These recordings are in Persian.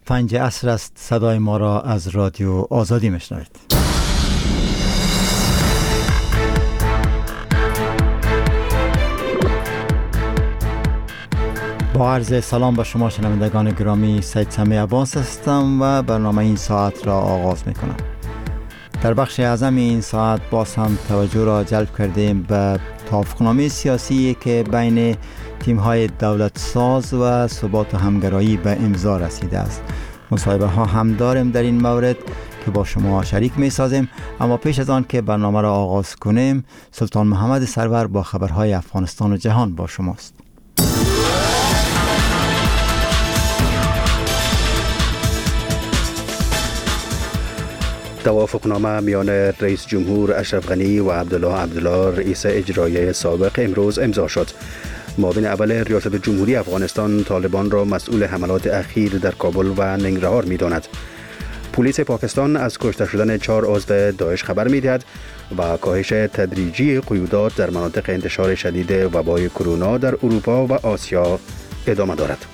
5 عصر است. صدای ما را از رادیو آزادی میشنوید. با عرض سلام به شما شنوندگان گرامی، سید سمی عباس هستم و برنامه این ساعت را آغاز میکنم. در بخش اعظم این ساعت باز هم توجه را جلب کردیم به توافقنامه سیاسی که بین تیم‌های دولت ساز و ثبات و همگرایی به امضا رسیده است. مصاحبه ها هم داریم در این مورد که با شما شریک می سازیم، اما پیش از آن که برنامه را آغاز کنیم، سلطان محمد سرور با خبرهای افغانستان و جهان با شماست. توافقنامه میان رئیس جمهور اشرف غنی و عبدالله رئیس اجرایی سابق امروز امضا شد. معاون اول ریاست جمهوری افغانستان طالبان را مسئول حملات اخیر در کابل و ننگرهار می‌داند. پلیس پاکستان از کشته شدن 4 عضو داعش خبر می‌دهد و کاهش تدریجی قیودات در مناطق انتشار شدید وبای کرونا در اروپا و آسیا ادامه دارد.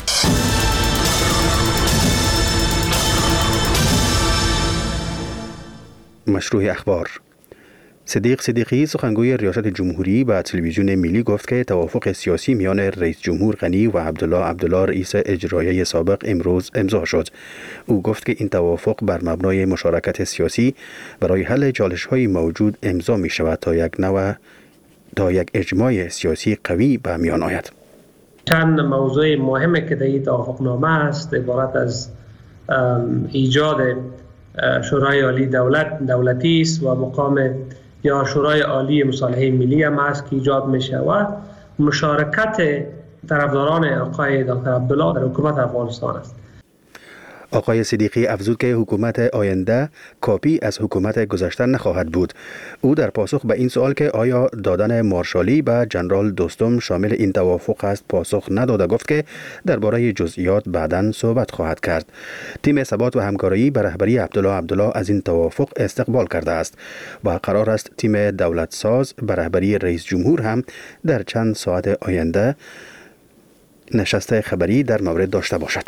مشروع اخبار. صدیق صدیقی سخنگوی ریاست جمهوری به تلویزیون ملی گفت که توافق سیاسی میان رئیس جمهور غنی و عبدالله رئیس اجرایی سابق امروز امضا شد. او گفت که این توافق بر مبنای مشارکت سیاسی برای حل چالش‌های موجود امضا می شود تا یک اجماع سیاسی قوی به میان آید. چند موضوع مهمی که در این توافقنامه است عبارت از ایجاد شورای عالی دولتی است و مقام یا شورای عالی مصالحه ملی هم است که ایجاد می شود. مشارکت طرفداران آقای دکتر عبدالله در حکومت افغانستان است. آقای صدیقی افزود که حکومت آینده کاپی از حکومت گذشته نخواهد بود. او در پاسخ به این سوال که آیا دادن مارشالی به جنرال دوستم شامل این توافق است پاسخ نداده، گفت که درباره جزئیات بعداً صحبت خواهد کرد. تیم ثبات و همکاری به رهبری عبدالله از این توافق استقبال کرده است و قرار است تیم دولت ساز به رهبری رئیس جمهور هم در چند ساعت آینده نشست خبری در مورد داشته باشد.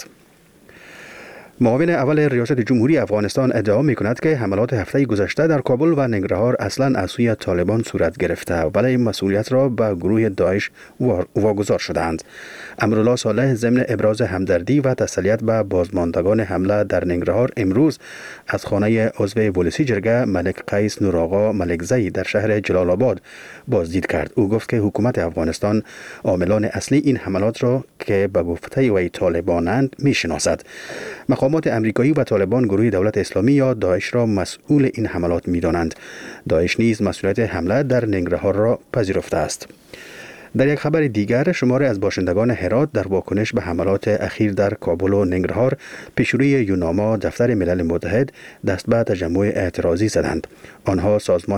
معاون اول ریاست جمهوری افغانستان ادعا می‌کند که حملات هفته گذشته در کابل و ننگرهار اصلاً از سوی طالبان صورت گرفته ولی مسئولیت را به گروه داعش واگذار شدند. امرالله صالح ضمن ابراز همدردی و تسلیت به بازماندگان حمله در ننگرهار امروز از خانه عضو پلیسی جرگه ملک قیس نورآقا ملکزی در شهر جلال آباد بازدید کرد. او گفت که حکومت افغانستان عاملان اصلی این حملات را که به گفته وی طالبانند می‌شناسد. مقامات امریکایی و طالبان گروه دولت اسلامی یا داعش را مسئول این حملات می‌دانند. داعش نیز مسئولیت حمله در ننگرهار را پذیرفته است. در یک خبر دیگر، شماری از باشندگان هرات در واکنش به حملات اخیر در کابل و ننگرهار پیشروی یوناما دفتر ملل متحد دست به تجمع اعتراضی زدند. آنها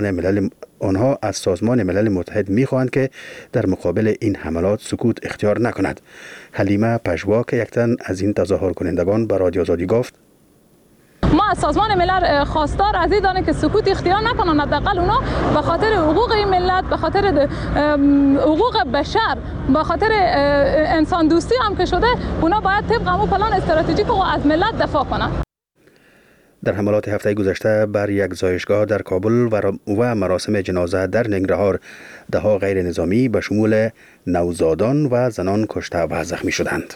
از سازمان ملل متحد می‌خواهند که در مقابل این حملات سکوت اختیار نکند. حلیمه پژوا که یک تن از این تظاهر کنندگان به رادیو آزادی گفت: ما از سازمان ملل خواستار از این دانه که سکوت اختیار نکنن. حداقل اونا به خاطر حقوق این ملت، به خاطر حقوق بشر، به خاطر انسان دوستی هم که شده، اونا باید طبق همون پلان استراتژیک و از ملت دفاع کنن. در حملات هفته گذشته بر یک زایشگاه در کابل و مراسم جنازه در ننگرهار ده‌ها غیر نظامی به شمول نوزادان و زنان کشته و زخمی شدند.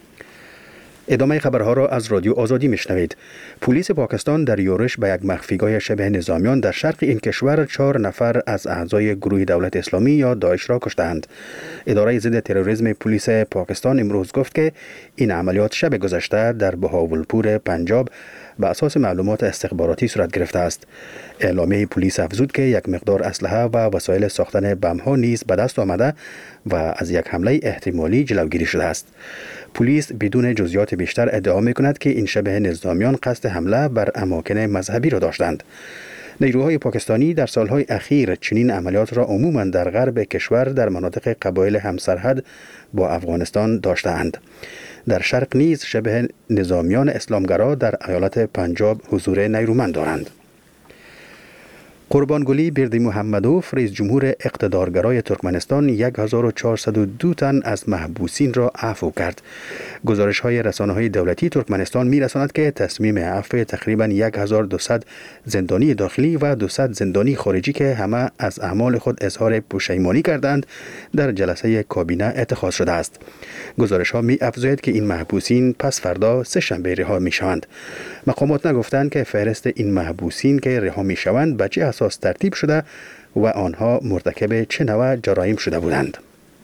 ادامه خبرها را از رادیو آزادی میشنوید. پلیس پاکستان در یورش به یک مخفیگاه شبه نظامیان در شرق این کشور 4 نفر از اعضای گروه دولت اسلامی یا داعش را کشتند. اداره ضد تروریسم پلیس پاکستان امروز گفت که این عملیات شب گذشته در بهاولپور پنجاب به اساس معلومات استخباراتی صورت گرفته است. اعلامیه پلیس افزود که یک مقدار اسلحه و وسایل ساختن بم‌ها نیز به دست آمده و از یک حمله احتمالی جلوگیری شده است. پلیس بدون جزئیات بیشتر ادعا می‌کند که این شبه نظامیان قصد حمله بر اماکن مذهبی را داشتند. نیروهای پاکستانی در سالهای اخیر چنین عملیات را عموماً در غرب کشور در مناطق قبایل همسرحد با افغانستان داشته‌اند. در شرق نیز شبه نظامیان اسلامگرا در ایالت پنجاب حضور نیرومند دارند. قربانگلی بردی محمدوف رئیس جمهور اقتدارگرای ترکمنستان 1402 تن از محبوسین را عفو کرد. گزارش های رسانه های دولتی ترکمنستان می رساند که تصمیم عفو تقریبا 1200 زندانی داخلی و 200 زندانی خارجی که همه از اعمال خود اظهار پشیمانی کردند در جلسه کابینه اتخاذ شده است. گزارش ها می افزاید که این محبوسین پس فردا سه‌شنبه رها می شوند. مقامات نگفتند که فهرست این محبوسین که رها می شوند به چه اساس ترتیب شده و آنها مرتکب چه نوع جرایم شده بودند.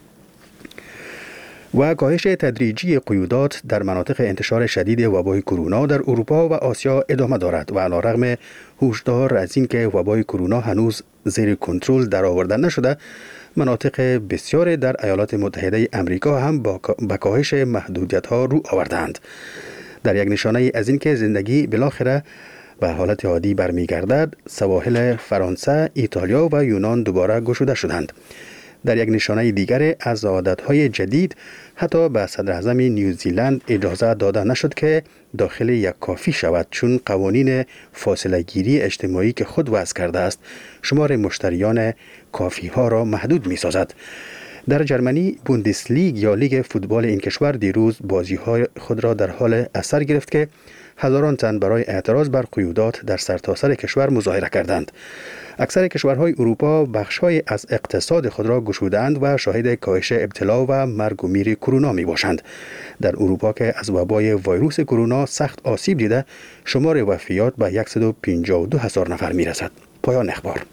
و کاهش تدریجی قیودات در مناطق انتشار شدید وبای کرونا در اروپا و آسیا ادامه دارد و علیرغم هشدار از این که وبای کرونا هنوز زیر کنترل درآورده نشده، مناطق بسیار در ایالات متحده آمریکا هم با کاهش محدودیت‌ها رو آوردند. در یک نشانه از این که زندگی بالاخره به حالت عادی برمیگردد، سواحل فرانسه، ایتالیا و یونان دوباره گشوده شدند. در یک نشانه دیگر از عادت‌های جدید، حتی به صدر اعظم نیوزیلند اجازه داده نشد که داخل یک کافی شود، چون قوانین فاصله گیری اجتماعی که خود وضع کرده است شمار مشتریان کافی ها را محدود می سازد. در جرمنی بوندسلیگ یا لیگ فوتبال این کشور دیروز بازی های خود را در حال اثر گرفت که هزاران تن برای اعتراض بر قیودات در سرتاسر کشور مظاهره کردند. اکثر کشورهای اروپا بخش‌های از اقتصاد خود را گشودند و شاهد کاهش ابتلا و مرگ و میر کرونا می باشند. در اروپا که از وبای ویروس کرونا سخت آسیب دیده، شمار وفیات به 152,000 نفر می رسد. پایان اخبار.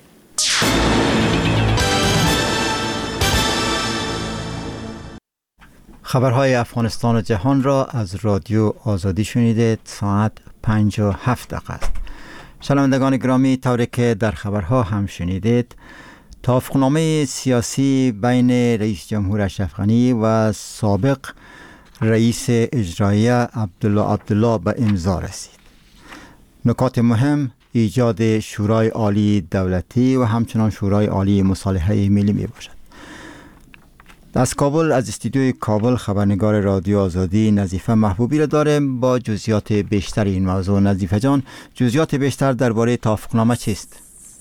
خبرهای افغانستان و جهان را از رادیو آزادی شنیدید. ساعت 5:07 است. شنوندگان گرامی، طوری که در خبرها هم شنیدید، توافقنامه سیاسی بین رئیس جمهور اشرف غنی و سابق رئیس اجرایی عبدالله به امضا رسید. نکات مهم ایجاد شورای عالی دولتی و همچنان شورای عالی مصالحه ملی می باشد. از کابل، از استودیوی کابل، خبرنگار رادیو آزادی نظیفه محبوبی را داریم با جزئیات بیشتر این موضوع. نظیفه جان، جزئیات بیشتر درباره توافقنامه چیست؟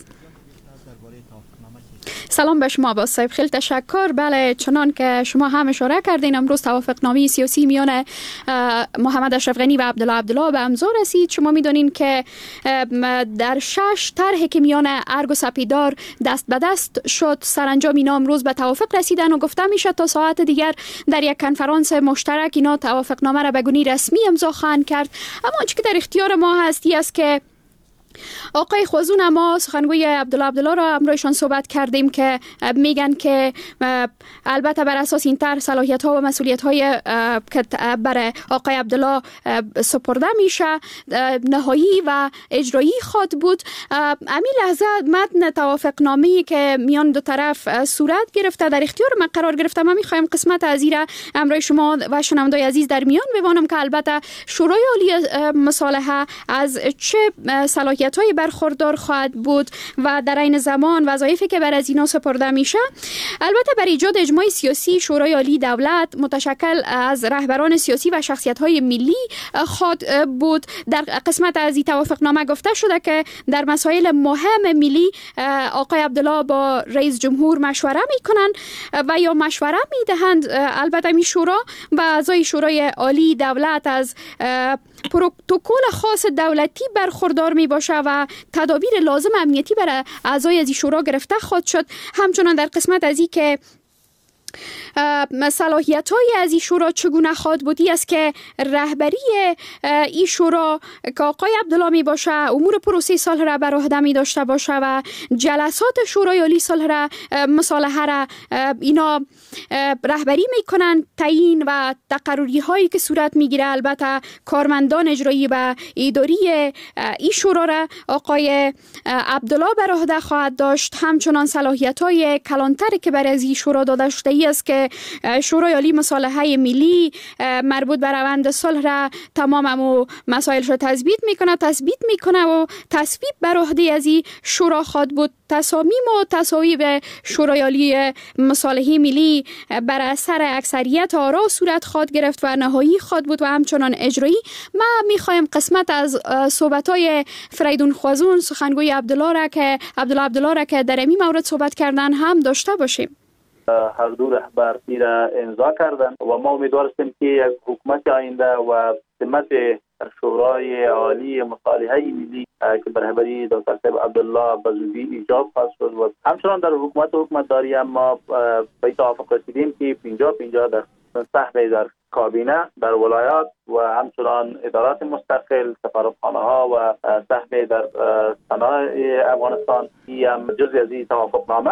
سلام به شما باز صاحب، خیلی تشکر. بله، چنان که شما هم اشاره کردین، امروز توافقنامه سیاسی میان محمد اشرف غنی و عبدالله به امضا رسید. شما میدونین که در 6 طرحی که میان ارگ و سپیدار دست به دست شد، سرانجام اینا امروز به توافق رسیدن و گفته میشه تا ساعت دیگر در یک کنفرانس مشترک اینا توافقنامه را به گونه رسمی امضا خواهند کرد. اما آنچه که در اختیار ما هستی است که آقای خوازون، ما سخنگوی عبدالله را همراهشان صحبت کردیم که میگن که البته بر اساس این طرح صلاحیت ها و مسئولیت های که بر آقای عبدالله سپرده میشه نهایی و اجرایی خواد بود. امی لحظه متن توافقنامه‌ای که میان دو طرف صورت گرفته در اختیار من قرار گرفته. من میخوایم قسمت از این را همراه شما و شنوندگان عزیز در میان ببانم که البته شورای عالی مصالحه از چه صلاحیت های برخوردار خواهد بود و در این زمان وظایفی که بر از اینا سپرده میشه. البته بر ایجاد اجماع سیاسی شورای عالی دولت متشکل از رهبران سیاسی و شخصیت های ملی خواهد بود. در قسمت از این توافقنامه گفته شده که در مسائل مهم ملی آقای عبدالله با رئیس جمهور مشوره میکنن و یا مشوره میدهند. البته می شورا و اعضای شورای عالی دولت از پروتکل خاص دولتی برخوردار می باشه و تدابیر لازم امنیتی برای اعضای از شورا گرفته خواهد شد. همچنان در قسمت از این که صلاحیت های از این شورا چگونه خواهد بودی است که رهبری این شورا که آقای عبدالله می باشه امور پروسه صلح را بر عهده می داشته باشه و جلسات شورای عالی صلح را مصالحه را اینا رهبری می کنن. تعیین و تقرری هایی که صورت می گیره البته کارمندان اجرایی و اداری این شورا را آقای عبدالله بر عهده خواهد داشت. همچنان صلاحیت های کلانتری که بر از این شورا داده شده است که شورای عالی مصالحه ملی مربوط به روند صلح را تمام مسائلش را تثبیت میکنه و تصویب بر عهده از این شورا خواد بود. تصامیم و تصاویب شورای عالی مصالحه ملی بر اثر اکثریت آرا صورت خواد گرفت و نهایی خواد بود و همچنان اجرایی. ما میخوایم قسمت از صحبت‌های فریدون خوازون سخنگوی عبدالله را که در این مورد صحبت کردن هم داشته باشیم. هر دو رهبر را امضا کردن و ما امیدوار هستیم که یک حکومت آینده و سمت شورای عالی مصالحه ملی که به رهبری دکتر صاحب عبدالله بزودی ایجاد خواهد شد و همچنان در حکومتداری هم ما به توافق رسیدیم که 50-50 در سهم در کابینه در ولایات و همچنان ادارات مستقل، سفارتخانه ها و سهم در صنایع افغانستان هم جزئی از این توافقنامه.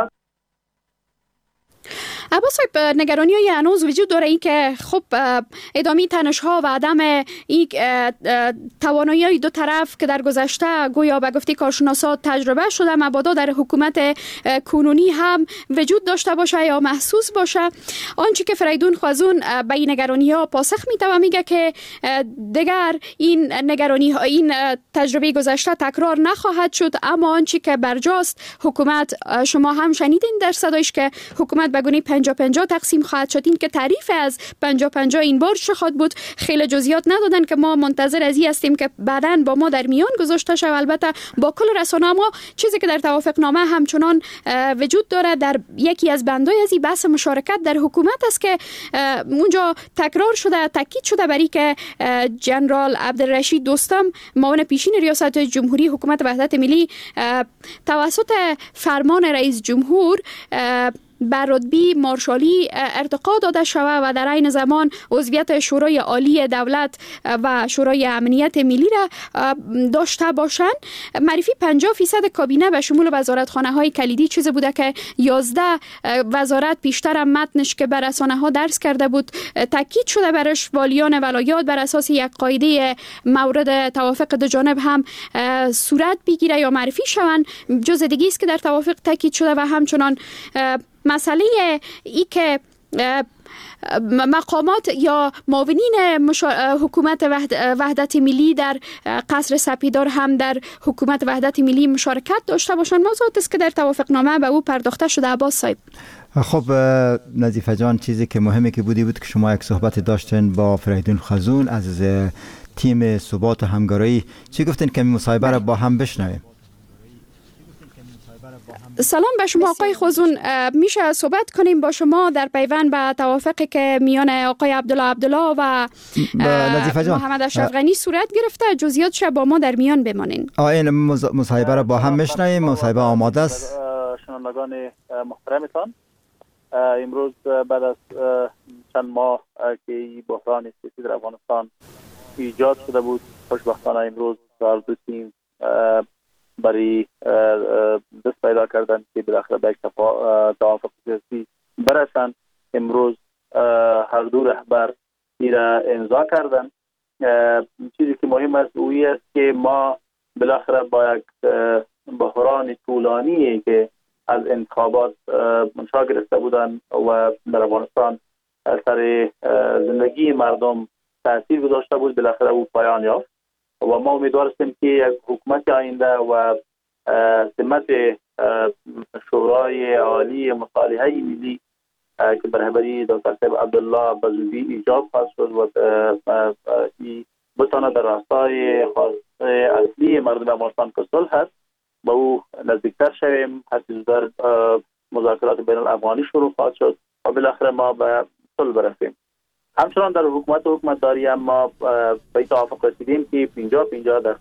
عباس صاحب، نگرانی های هنوز وجود داره این که خب ادامه تنش ها و عدم این توانایی های دو طرف که در گذشته گویا به گفته کارشناسان تجربه شده مبادا در حکومت کنونی هم وجود داشته باشه یا محسوس باشه. آنچه که فریدون خوازون به این نگرانی ها پاسخ میده و میگه که دیگر این نگرانی ها این تجربه گذشته تکرار نخواهد شد، اما آنچه که برجاست حکومت، شما هم شنیدین در صدایش که حکومت به گونه 50-50 تقسیم خواهد شد. این که تعریف از 50-50 این بار چه خواهد بود خیلی جزئیات ندادن که ما منتظر از این هستیم که بعداً با ما در میان گذاشته شود. البته با کل رسانه ما چیزی که در توافقنامه همچنان وجود داره در یکی از بندهای از این بحث مشارکت در حکومت است که اونجا تکرار شده، تاکید شده بر اینکه جنرال عبدالرشید دوستم معاون پیشین ریاست جمهوری حکومت وحدت ملی توسط فرمان رئیس جمهور بر رتبه مارشالی ارتقا داده شود و در عین زمان عضویت شورای عالی دولت و شورای امنیت ملی را داشته باشند. معرفی 50% کابینه به شمول وزارتخانه های کلیدی چیزی بوده که 11 وزارت پیشتر متنش که بر رسانه ها درس کرده بود تاکید شده برش والیان ولایات بر اساس یک قاعده مورد توافق دو جانب هم صورت بگیره یا معرفی شوند. جز دیگه است که در توافق تاکید شده و همچنان مسئله ای که مقامات یا معاونین حکومت وحدت ملی در قصر سپیدار هم در حکومت وحدت ملی مشارکت داشته باشند. موضوعاتی است که در توافقنامه به او پرداخته شده. عباس صاحب، خب نظیفه جان، چیزی که مهمه که بود که شما یک صحبت داشتین با فریدون خوازون از تیم ثبات و همکاری، چی گفتین که مصاحبه را با هم بشنویم؟ سلام به شما آقای خوازون، میشه صحبت کنیم با شما در پیوند به توافقی که میان آقای عبدالله و محمد اشرف غنی صورت گرفته؟ جزئیاتش با ما در میان بمانین. این مصاحبه را با هم میشنویم. مصاحبه آماده است. شنوندگان محترمتان، امروز بعد از چند ماه که بحران سیاسی در افغانستان ایجاد شده بود، خوشبختانه امروز هر دو تیم برای دست پیدا کردن که بالاخره به یک توافق سیاسی برسند. امروز هر دو رهبر را امضا کردن. چیزی که مهم است اویی است که ما بالاخره با یک بحران طولانی که از انتخابات منشأ گرفته بودن و در افغانستان سر زندگی مردم تاثیر گذاشته بود، بالاخره او پایان یافت و ما امیدوار هستیم که یک حکومت آینده و سمت شورای عالی مصالحه ملی که به رهبری دکتر صاحب عبدالله بزودی ایجاد خواهد شد و بتانه در راستای خواست اصلی مردم افغانستان که صلح هست با او نزدیکتر شویم. هرچه زودتر مذاکرات بین الافغانی شروع خواهد شد و بالاخره ما به صلح برسیم. همچنان در حکومتداری هم ما به توافق رسیدیم که 50-50 در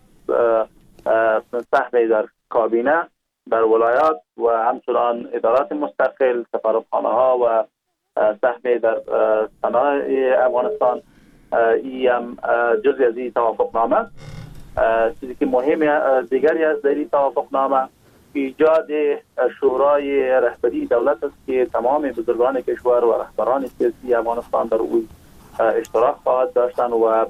سهم در کابینه در ولایات و همچنان ادارات مستقل، سفارتخانه ها و سهم در صنایع افغانستان ای هم جزئی از این توافقنامه. چیزی که مهم دیگری از در این توافقنامه ایجاد شورای رهبری دولت است که تمام بزرگان کشور و رهبران سیاسی افغانستان در او اشتراک خواهد داشتن و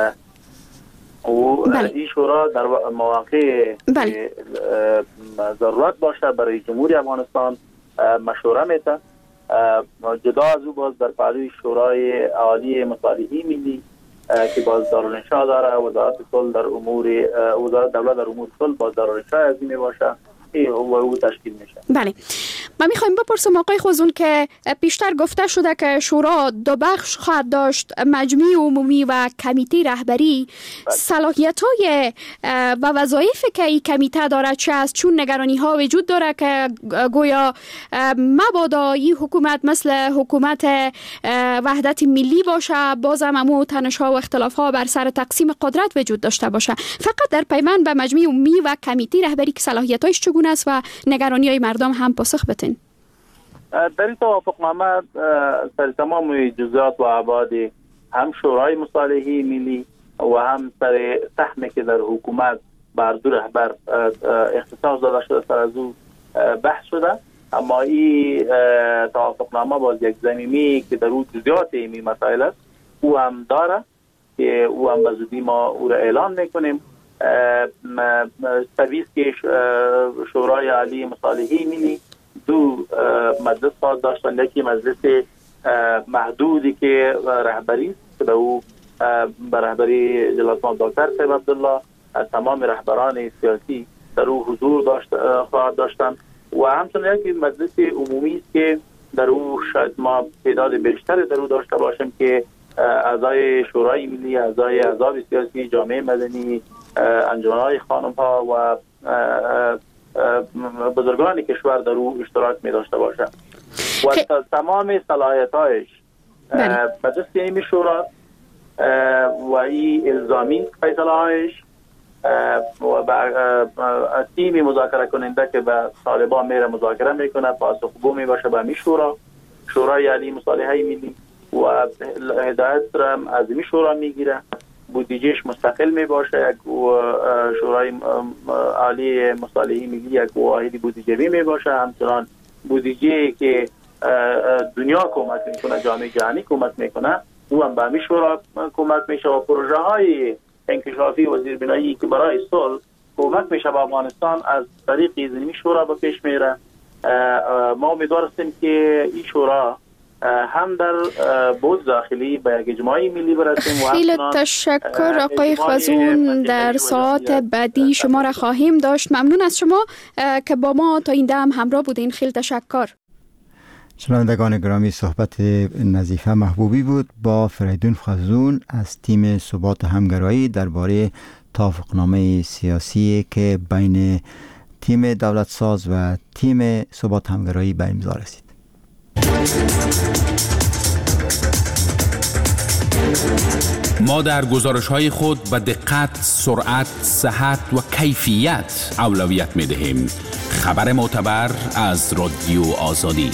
این شورا در مواقع ضرورت باشه برای جمهوری افغانستان مشوره میده جدا از او باز در پهلوی شورای عالی مصالحه ملی که باز دارالانشا داره، وزارت صلح در امور وزارت دولت در امور صلح باز دارالانشا از این باشه و او تشکیل میشه. بله، ما میخوایم بپرسم آقای خوزون که پیشتر گفته شده که شورا دو بخش خواهد داشت، مجمع عمومی و کمیته رهبری. صلاحیت‌های و وظایفی که این کمیته داره چه است؟ چون نگرانی ها وجود داره که گویا مبادا این حکومت مثل حکومت وحدت ملی باشه، بازم همو تنش‌ها و اختلاف‌ها بر سر تقسیم قدرت وجود داشته باشه. فقط در پیوند به مجمع عمومی و کمیته رهبری که صلاحیت‌هاش چگونه است و نگرانی‌های مردم هم پاسخ بدین. در این توافقنامه سر تمام جزئیات و ابعاد هم شورای مصالحه ملی و هم سر سهمی که در حکومت بر دو رهبر اختصاص داده شده سر از او بحث شده، اما این توافقنامه باز یک ضمیمی که در او جزئیات این مسائل است او هم داره که او هم به زودی ما او را اعلان میکنیم. سرویس که شورای عالی مصالحه ملی دو مجلس خواهد داشتن، یکی مجلس محدودی که رهبری است که او به رهبری جلالتمآب دکتر صاحب عبدالله تمام رهبران سیاسی در او حضور خواهد داشتن و همچنین یکی مجلس عمومی است که در او شاید ما تعداد بیشتر در او داشته باشیم که اعضای شورای ملی، اعضای احزاب سیاسی، جامعه مدنی، انجمن‌های خانم‌ها و بزرگان کشور در او اشتراک می داشته باشه و تمام صلاحیت‌هایش به دست این شورا و این الزامی فیصله‌هایش و با تیم مذاکره کننده که به طالبان میره مذاکره میکنه پاسخگو می باشه به این شورای عالی مصالحه ملی و هدایت را از این شورا میگیره، بودجهش مستقل می باشه، یک شورای عالی مصالحه ملی یک واحد بودجه‌ای می باشه، همچنان بودجه‌ای که دنیا کمک میکنه، جامعه جهانی کمک میکنه او هم به همین شورا کمک میشه و پروژه های انکشافی و زیربنایی که برای صلح کمک میشه به افغانستان از طریق این شورا به پیش میره. ما امیدوار هستیم که این شورا هم در بود داخلی به یک اجماعی ملی برسیم. خیلی تشکر آقای خوزون، در ساعت بعدی شما را خواهیم داشت. ممنون از شما که با ما تا این دم همراه بودین. خیلی تشکر. شنوندگان گرامی، صحبت نظیفه محبوبی بود با فریدون خوزون از تیم ثبات همگرایی درباره توافقنامه سیاسی که بین تیم دولت ساز و تیم ثبات همگرایی به امضا رسید. ما در گزارش‌های خود به دقت، سرعت، صحت و کیفیت اولویت می‌دهیم. خبر معتبر از رادیو آزادی.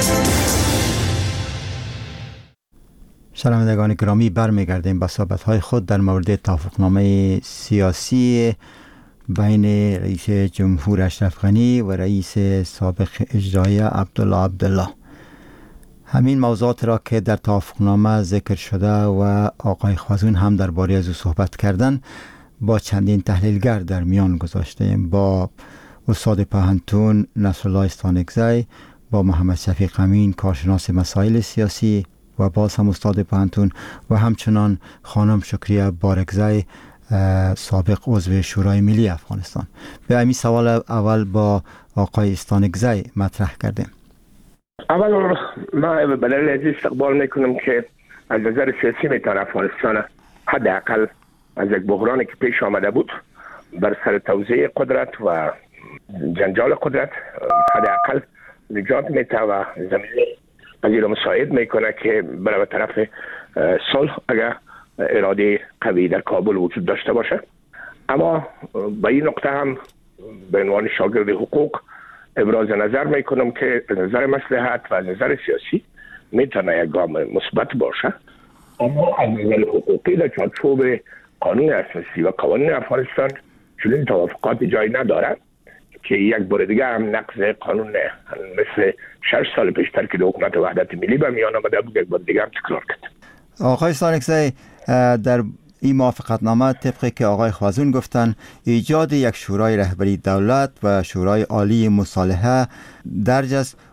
شنوندگان گرامی، برمیگردیم به صحبت‌های خود در مورد توافقنامه سیاسی بین رئیس جمهور اشرف غنی و رئیس سابق اجرایی عبدالله. همین موضوعات را که در توافقنامه ذکر شده و آقای خوزون هم درباره از او صحبت کردن با چندین تحلیلگر در میان گذاشتیم، با استاد پهنتون نصرالله استانکزی، با محمد شفیق امین کارشناس مسائل سیاسی و باز هم استاد پهنتون و همچنان خانم شکریه بارکزی سابق عضو شورای ملی افغانستان. به همین سوال اول با آقای استانکزی مطرح کردیم. اول ما به دلیل استقبال میکنم که از نظر سیاسی میتونه افغانستان حداقل از یک بحرانی که پیش آمده بود بر سر توزیع قدرت و جنجال قدرت حداقل نجات میده و زمینه پذیر مساعد میکنه که برای طرف صلح اگر اراده قوی در کابل وجود داشته باشه. اما به این نقطه هم به عنوان شاگرد حقوق ابراز نظر میکنم که از نظر مصلحت و از نظر سیاسی میتونه یک گام مثبت باشه، اما از نظر حقوقی در چارچوب قانون اساسی و قوانین افغانستان چنین توافقات جای نداره که یک بار دیگه هم نقض قانون مثل 6 سال پیشتر که حکومت وحدت ملی به میان آمده بود یک بار دیگه هم تکرار کرد. آقای استانکزی، در این موافقتنامه طبقی که آقای خوزون گفتن ایجاد یک شورای رهبری دولت و شورای عالی مصالحه درج است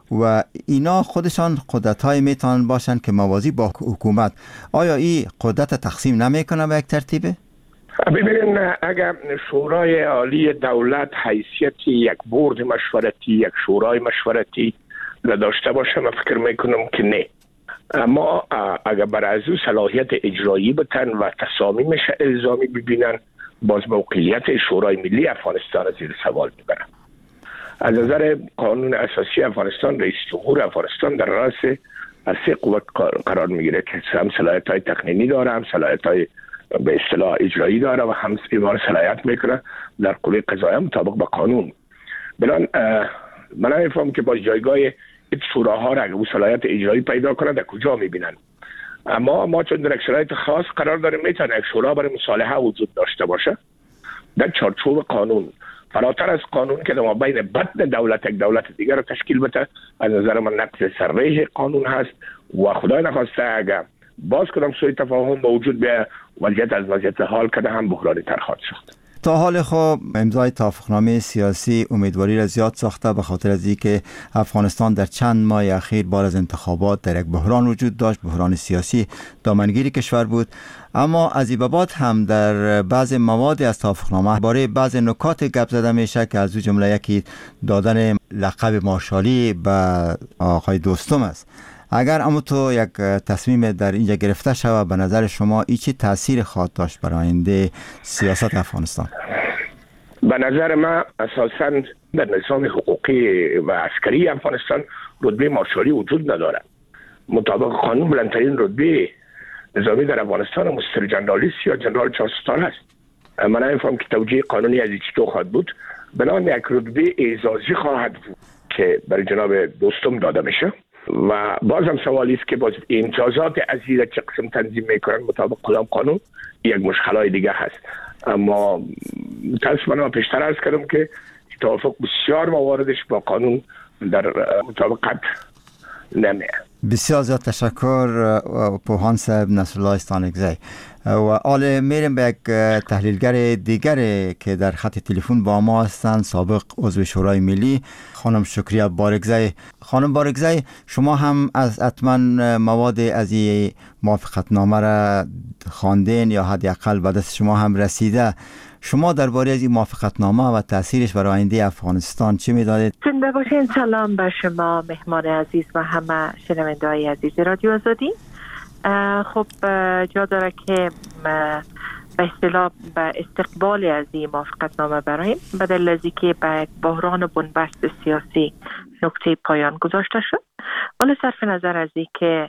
و اینا خودشان قدرت‌های میتونن باشن که موازی با حکومت. آیا این قدرت تقسیم نمیکنه به یک ترتیبه؟ ببینید، اگر شورای عالی دولت حیثیت یک بورد مشورتی، یک شورای مشورتی داشته باشه، من فکر میکنم که نه. اما اگر برای از صلاحیت اجرایی بتن و تصامیمش الزامی ببینن، باز موقعیت شورای ملی افغانستان زیر سوال میبرن. از نظر قانون اساسی افغانستان، رئیس جمهور افغانستان در رأس از 3 قوت قرار میگیره که هم صلاحیت‌های تقنینی داره، هم صلاحیت‌های به اصطلاح اجرایی داره و هم ایوان صلاحیت میکنه در قوه قضاییه مطابق با قانون. بنان من نمیفهم که باز جایگاه این شوراها را اگه او صلاحیت اجرایی پیدا کنه در کجا میبینن. اما ما چون در یک شرایط خاص قرار داریم، میتونه یک شورا برای مصالحه وجود داشته باشه در چارچوب قانون، فراتر از قانون که در مابین بطن دولت یک دولت دیگر را تشکیل بده. از نظر من نقض سرریح قانون هست و خدای نخواسته اگر باز کدام سوی تفاهم موجود به وضعیت از وضعیت حال کده هم بحرانی تر خواهد شد. تا حال خب امضای توافقنامه سیاسی امیدواری را زیاد ساخته، به خاطر از اینکه افغانستان در چند ماه اخیر بعد از انتخابات در یک بحران وجود داشت، بحران سیاسی دامنگیری کشور بود. اما از این به بعد هم در بعض مواد از توافقنامه باره بعض نکات گپ زده میشه که از او جمله یکی دادن لقب مارشالی به آقای دوستم است. اگر اما تو یک تصمیم در اینجا گرفته شود، به نظر شما این چه تأثیر خواهد داشت برای آینده سیاست افغانستان؟ به نظر من اساساً در نظام حقوقی و عسکری افغانستان رتبه مارشالی وجود نداره. مطابق قانون بلندترین رتبه نظامی در افغانستان مستر جنرالیست یا جنرال 4 ستاره است. من نمی‌فهم که توجیه قانونی از چطور خواهد بود. بنابراین یک رتبه اعزازی خواهد بود که برای جناب دوستم داده میشه و باز هم سوالی است که باز امتیازات از این چه قسم تنظیم میکنن مطابق کدام قانون، یک مشکلای دیگه هست. اما متاسفانه من پیشتر عرض کردم که توافق بسیار مواردش با قانون در مطابقت نمیه. بسیار زیاد تشکر پوهان صاحب نصرالله استانکزی. و حالا میریم به یک تحلیلگر دیگر که در خط تلفن با ما هستند، سابق عضو شورای ملی، خانم شکریه بارگزی. خانم بارگزی، شما هم از حتما مواد از این موافقتنامه را خواندین یا حداقل به دست شما هم رسیده. شما درباره از این موافقتنامه و تاثیرش برای آینده افغانستان چه می‌دانید؟ زنده باشین. سلام به شما مهمان عزیز و همه شنونده‌های عزیز رادیو آزادی. خب جا داره که به اصطلاح به استقبال از این موافقتنامه برایم، به دلیل از اینکه به بحران و بنبست سیاسی نقطه پایان گذاشته شد، ولی صرف نظر از اینکه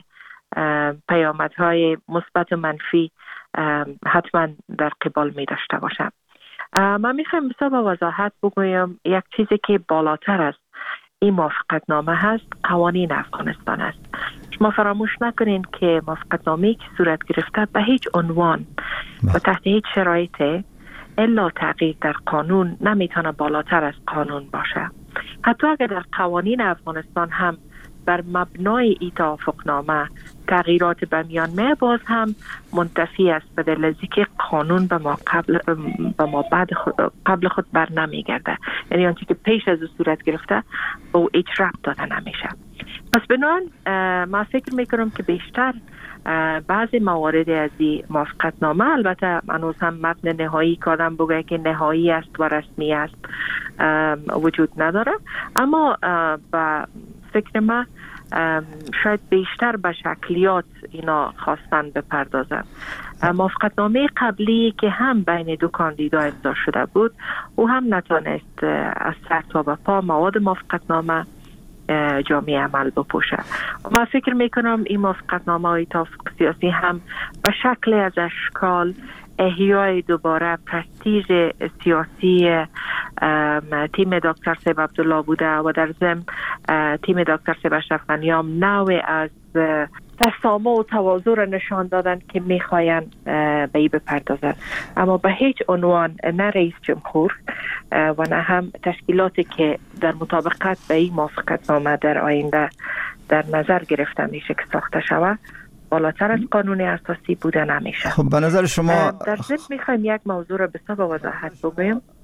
پیامدهای مثبت و منفی حتما در قبال می داشته باشم. من میخوایم بسیار با وضاحت بگویم یک چیزی که بالاتر از این موافقتنامه هست قوانین افغانستان است. شما فراموش نکنین که موافقتنامه‌ای که صورت گرفته به هیچ عنوان و تحت هیچ شرایطی الا تغییر در قانون نمیتونه بالاتر از قانون باشه. حتی اگر در قوانین افغانستان هم بر مبنای این توافقنامه تغییرات به میان می، باز هم منتفی است، به دلیل از اینکه قانون به ما قبل خود بر نمیگرده. یعنی آنچه که پیش از صورت گرفته او هیچ ربط داده نمیشه. پس بنابراین من فکر میکنم که بیشتر بعضی موارد از این موافقتنامه، البته هنوز هم متن نهایی کادم بگه که نهایی است و رسمی است وجود نداره، اما با فکر من شاید بیشتر به شکلیات اینا خواستن بپردازن. موافقتنامه قبلی که هم بین دو کاندیدا امضا شده بود او هم نتونست از سر تا به پا مواد موافقتنامه جامعه عمل بپوشه. من فکر میکنم این موافقتنامه های توافق سیاسی هم به شکل از اشکال احیای دوباره پرستیژ سیاسی تیم دکتر صاحب عبدالله بوده و در ضمن تیم دکتر صاحب اشرف غنیام نوع از تسامح و تواضع را نشان دادن که میخواین به این بپردازن، اما به هیچ عنوان نه رئیس جمهور و نه هم تشکیلاتی که در مطابقت به این موافقتنامه در آینده در نظر گرفته میشه که ساخته شود بالاتر از قانون اساسی بوده نمیشه. خب به نظر شما در ضمن میخوایم یک موضوع را بسیار با وضاحت بگویم.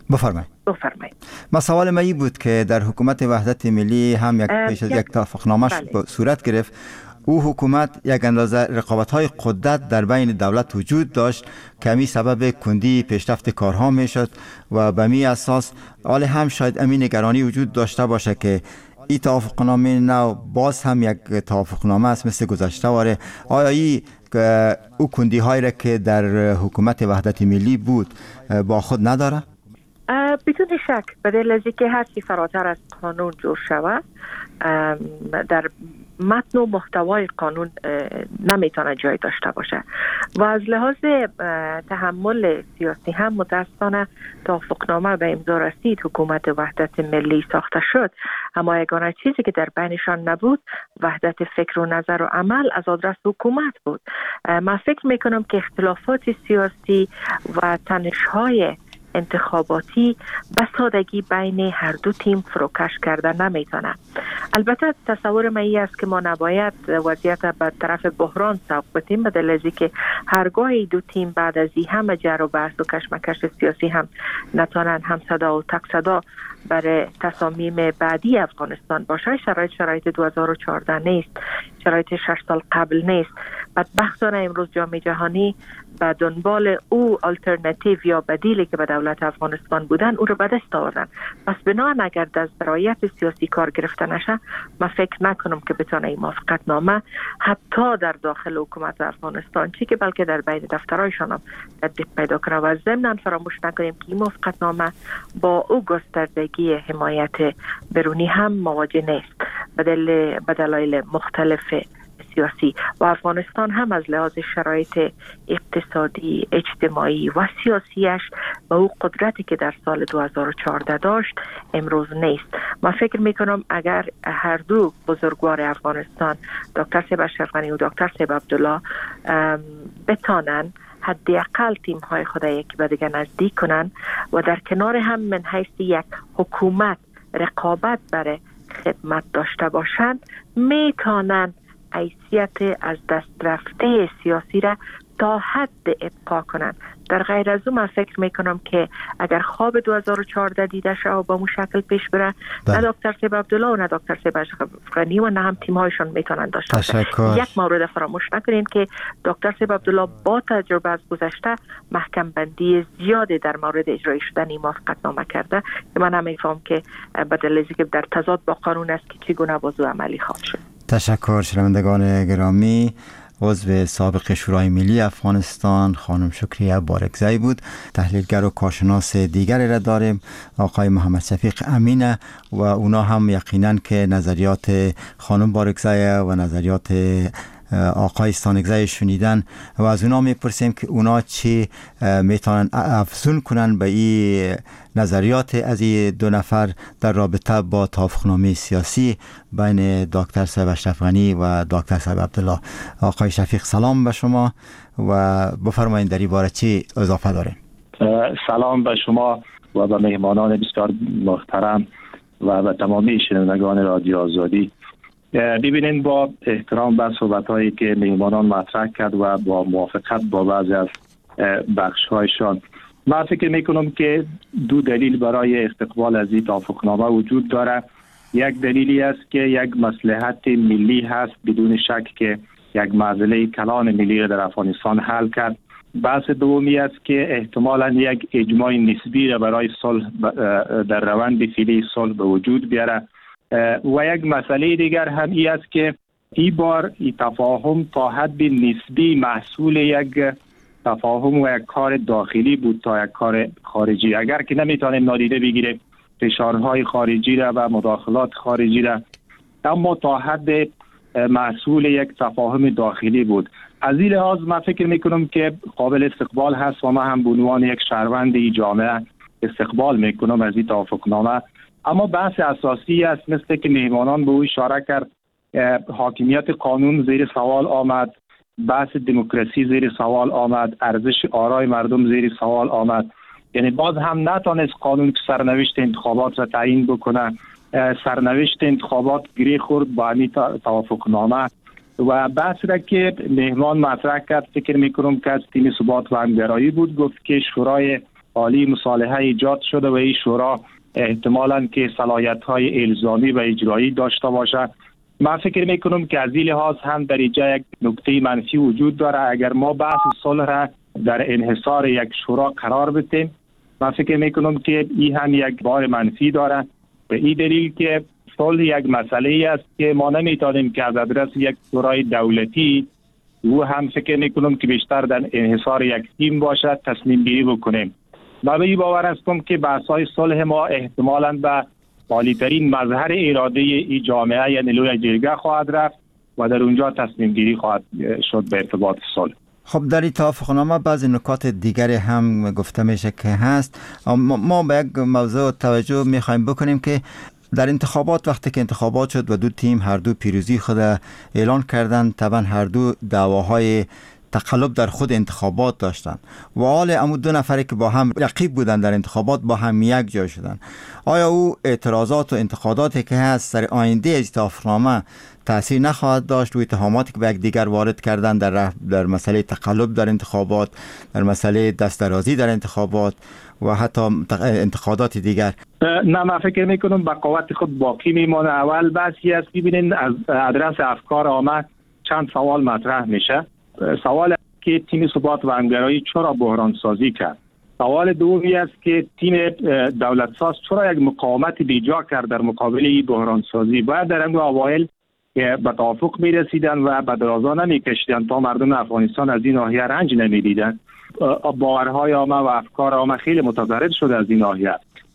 بفرمایید. مسئله ما این بود که در حکومت وحدت ملی هم پیش از یک توافقنامه صورت گرفت. او حکومت یک اندازه رقابت‌های قدرت در بین دولت وجود داشت که می سبب کندی پیشرفت کارها میشد و به می اساس حال هم شاید امین نگرانی وجود داشته باشه که این توافقنامه نو باز هم یک توافقنامه است مثل گذشته واره. آیا این او کندی هایی را که در حکومت وحدت ملی بود با خود نداره؟ بدون شک به دلیل از اینکه هر چی فراتر از قانون جور شود در متن و محتوای قانون نمیتونه جای داشته باشه و از لحاظ تحمل سیاسی هم متاسفانه توافقنامه به امضا رسید، حکومت وحدت ملی ساخته شد، اما یگانه چیزی که در بینشان نبود وحدت فکر و نظر و عمل از آدرس حکومت بود. من فکر میکنم که اختلافات سیاسی و تنش‌های انتخاباتی به سادگی بین هر دو تیم فروکش کرده نمیتونه. البته تصور من این است که ما نباید وضعیت به طرف بحران سوق بدیم، به دلیل از که هرگاه دو تیم بعد از این همه جر و بحث و کشمکش سیاسی هم نتونن هم صدا و تک صدا برای تصامیم بعدی افغانستان باشه. شرایط 2014 نیست، شرایط 6 سال قبل نیست. بدبختانه امروز جامعه جهانی به دنبال او آلترناتیو یا بدیلی که به دولت افغانستان بودن او رو به دست آوردن. پس بنابراین اگر از درایت سیاسی کار گرفته نشه، من فکر نکنم که بتونه این موافقت نامه حتی در داخل حکومت افغانستان چی که بلکه در بین دفترایشان هم تطبیق پیدا کنه. و ضمن فراموش نکنیم که این موافقت نامه با او گستردگی حمایت برونی هم مواجه نیست به دلایل مختلف سیاسی و افغانستان هم از لحاظ شرایط اقتصادی، اجتماعی و سیاسیش و او قدرتی که در سال 2014 داشت امروز نیست. من فکر میکنم اگر هر دو بزرگوار افغانستان دکتر صاحب اشرف غنی و دکتر صاحب عبدالله بتانن حداقل تیم های خود یکی به دیگر نزدیک کنن و در کنار هم من حیث یک حکومت رقابت برای خدمت داشته باشند، میتونن حیثیت از دست رفته سیاسی را تا حد ابقا کنند. در غیر از او من فکر میکنم که اگر خواب 2014 دیده شد و با مو شکل پیش بره، نه دکتر صاحب عبدالله و نه دکتر صاحب اشرف غنی و نه هم تیم هایشان میتونن داشته باشن. یک مورد فراموش نکنین که دکتر صاحب عبدالله با تجربه از گذشته محکم بندی زیاده در مورد اجرای شدن این موافقت نامه کرده که من نمیفهم که بدل که در تضاد با قانون است که چگونه بازو عملی خواهد شد. تشکر. شنوندگان گرامی، عضو سابق شورای ملی افغانستان خانم شکریه بارکزی بود. تحلیلگر و کارشناس دیگری را داریم، آقای محمد شفیق امینه و اونا هم یقینا که نظریات خانم بارکزی و نظریات آقای ستانکزی شنیدن و از اونا میپرسیم که اونا چی میتونن افزون کنن به این نظریات از این دو نفر در رابطه با توافقنامه سیاسی بین دکتر صاحب اشرف غنی و دکتر صاحب عبدالله. آقای شفیق سلام به شما و بفرمایید در این باره چی اضافه دارین؟ سلام به شما و به مهمانان بسیار محترم و به تمامی شنوندگان رادیو آزادی. ببینید با احترام به صحبت‌هایی که مهمانان مطرح کرد و با موافقت با بعضی از بخش‌هایشان، من فکر می‌کنم که دو دلیل برای استقبال از این توافقنامه وجود داره. یک دلیلی است که یک مصلحت ملی هست، بدون شک که یک معضله کلان ملی در افغانستان حل کرد. بحث دومی است که احتمالاً یک اجماع نسبی را برای صلح در روند فعلی صلح به وجود بیاره. و یک مسئله دیگر هم این است که این بار این تفاهم تا حد نسبی محصول یک تفاهم و یک کار داخلی بود تا یک کار خارجی. اگر که نمیتونیم نادیده بگیریم فشارهای خارجی را و مداخلات خارجی را، اما تا حد محصول یک تفاهم داخلی بود. از این لحاظ من فکر میکنم که قابل استقبال هست و من هم به عنوان یک شهروند جامعه استقبال میکنم از این توافقنامه. اما بحث اساسی است، مثل که مهمانان به او اشاره کرد، حاکمیت قانون زیر سوال آمد، بحث دموکراسی زیر سوال آمد، ارزش آرای مردم زیر سوال آمد. یعنی باز هم نتونست قانون که سرنوشت انتخابات را تعیین بکنه. سرنوشت انتخابات گره خورد با همین توافقنامه و بحث را که مهمان مطرح کرد فکر میکنم که از تیم ثبات و همگرایی بود. گفت که شورای عالی مصالحه ایجاد شده و این شورا احتمالاً که صلاحیت‌های الزامی و اجرایی داشته باشه. من فکر میکنم که از این لحاظ هم در اینجا یک نکته منفی وجود داره. اگر ما بحث صلح را در انحصار یک شورا قرار بدیم، من فکر میکنم که این هم یک بار منفی داره، به این دلیل که صلح یک مسئله است که ما نمیتونیم که از ادرس یک شورای دولتی و هم فکر میکنم که بیشتر در انحصار یک تیم باشد تصمیم گیری بکنیم. من به این باور هستم که بحث‌های صلح ما احتمالاً به عالی‌ترین مظهر اراده ای جامعه یعنی لوی جرگه خواهد رفت و در اونجا تصمیم گیری خواهد شد به ارتباط صلح. خب در این توافقنامه بعضی نکات دیگری هم گفته میشه که هست. ما به یک موضوع توجه میخوایم بکنیم که در انتخابات وقتی که انتخابات شد و دو تیم هر دو پیروزی خود اعلان کردند، طبعا هر دو دعواهای تقلب در خود انتخابات داشتن و حال امو دو نفری که با هم رقیب بودن در انتخابات با هم یک جای شدن. آیا او اعتراضات و انتقاداتی که هست سر آینده از توافقنامه تأثیر نخواهد داشت روی اتهاماتی که به یک دیگر وارد کردن در مسئله تقلب در انتخابات، در مسئله دسترازی در انتخابات و حتی انتقادات دیگر؟ نه، من فکر میکنم بقاوت خود باقی میمانه. اول بحثی است، ببینید از ادرس افکار عامه چند سوال مطرح میشه. سوال که تیم ثبات و همگرایی چرا بحران سازی کرد؟ سوال دومی است که تیم دولت ساز چرا یک مقاومت بیجا کرد در مقابل این بحران سازی؟ باید در این اوایل به توافق میرسیدن و به درازا نمیکشیدن تا مردم افغانستان از این ناحیه رنج نمیدیدن. باورهای عامه و افکار عامه خیلی متضرر شده از این ناحیه.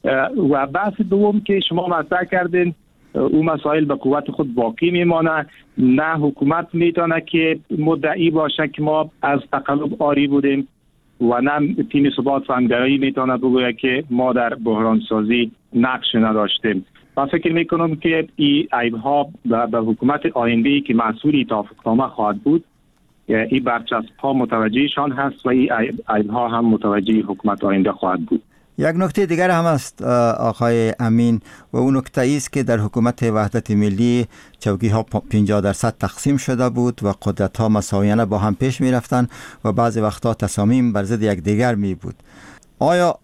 و بحث دوم که شما مطرح کردین، او مسائل به قوت خود باقی میمانه. نه حکومت میتونه که مدعی باشه که ما از تقلب آری بودیم و نه تیم ثبات و همگرایی میتونه بگوید که ما در بحران سازی نقش نداشتیم. من فکر میکنم که این عیب‌ها به حکومت آینده‌ای که مسئول توافقنامه خواهد بود، این برچسب‌ها متوجهشان هست و این عیب‌ها هم متوجه حکومت آینده خواهد بود. یک نکته دیگر هم است آقای امین و اون نکته است که در حکومت وحدت ملی چوکی ها 50% تقسیم شده بود و قدرت ها مساویانه با هم پیش می رفتن و بعضی وقتا تصامیم بر ضد یکدیگر می بود. آیا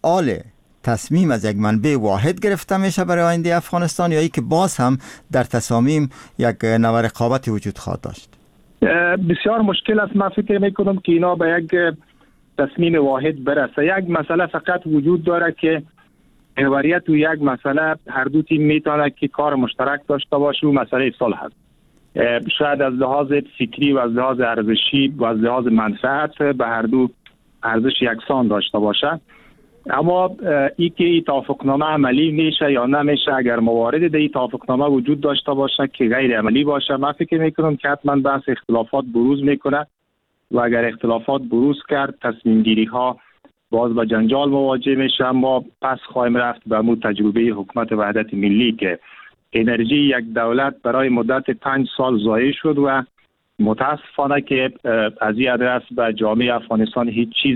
تصمیم از یک منبع واحد گرفته میشه برای آینده افغانستان یا ای که باز هم در تصامیم یک نوع رقابتی وجود خواهد داشت؟ بسیار مشکل است. من فکر میکنم که اینا به یک تصمیم واحد برسه. یک مسئله فقط وجود داره که محوریت و یک مسئله هر دو تیم میتونه که کار مشترک داشته باشه و مسئله صلح است. شاید از لحاظ فکری و از لحاظ ارزشی و از لحاظ منفعت به هر دو ارزش یکسان داشته باشه. اما این که این توافقنامه عملی میشه یا نمیشه، اگر موارد در این توافقنامه وجود داشته باشه که غیر عملی باشه، من فکر میکنم که حتما بحث اختلافات بروز میکنه و اگر اختلافات بروز کرد تصمیم گیری ها باز با جنجال مواجه میشه. ما پس خواهیم رفت به مو تجربه حکومت وحدت ملی که انرژی یک دولت برای مدت 5 سال ضایع شد و متاسفانه که از این ادرس به جامعه افغانستان هیچ چیز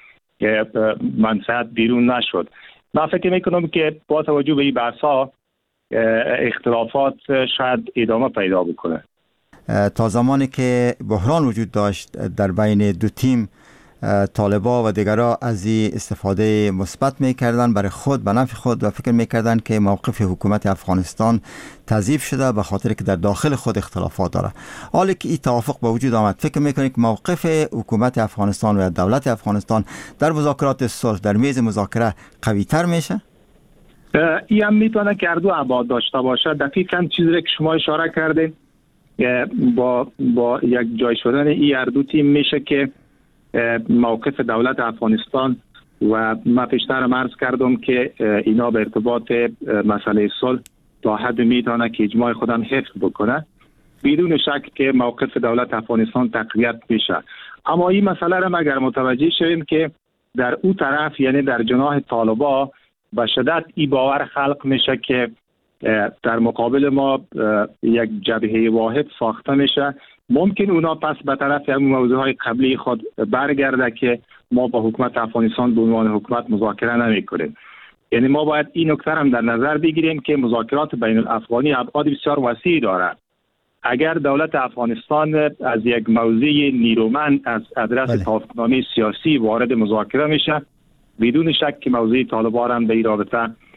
منفعت بیرون نشد. من فکر میکنم که با توجه به این بحث‌ها اختلافات شاید ادامه پیدا بکنه. تا زمانی که بحران وجود داشت در بین دو تیم، طالبا و دیگرها از این استفاده مثبت میکردن برای خود، به نفع خود، و فکر میکردن که موقف حکومت افغانستان تضعیف شده به خاطر که در داخل خود اختلافات داره. حالی که این توافق به وجود آمد، فکر میکنید که موقف حکومت افغانستان و دولت افغانستان در مذاکرات صلح در میز مذاکره قوی تر میشه؟ این هم میتونه که هر دو ابعاد داشته باشه. دقیقاً چیزی که شما اشاره کردین با یک جای شدن این هر دو تیم میشه که موقف دولت افغانستان و من پیشتر عرض کردم که اینا به ارتباط مسئله صلح تا حد میتونه که اجماع خودم حفظ بکنه، بدون شک که موقف دولت افغانستان تقویت میشه. اما این مسئله را اگر متوجه شویم که در او طرف یعنی در جناح طالبا به شدت این باور خلق میشه که در مقابل ما یک جبهه واحد ساخته میشه، ممکن اونا پس به طرف همون موضوعهای قبلی خود برگرده که ما با حکومت افغانستان به عنوان حکومت مذاکره نمی‌کنیم. یعنی ما باید این نکته هم در نظر بگیریم که مذاکرات بین الافغانی ابعاد بسیار وسیعی دارد. اگر دولت افغانستان از یک موضع نیرومند از ادرس توافقنامه سیاسی وارد مذاکره میشه، بدون شک که موضوع طالبان هم در این رابطه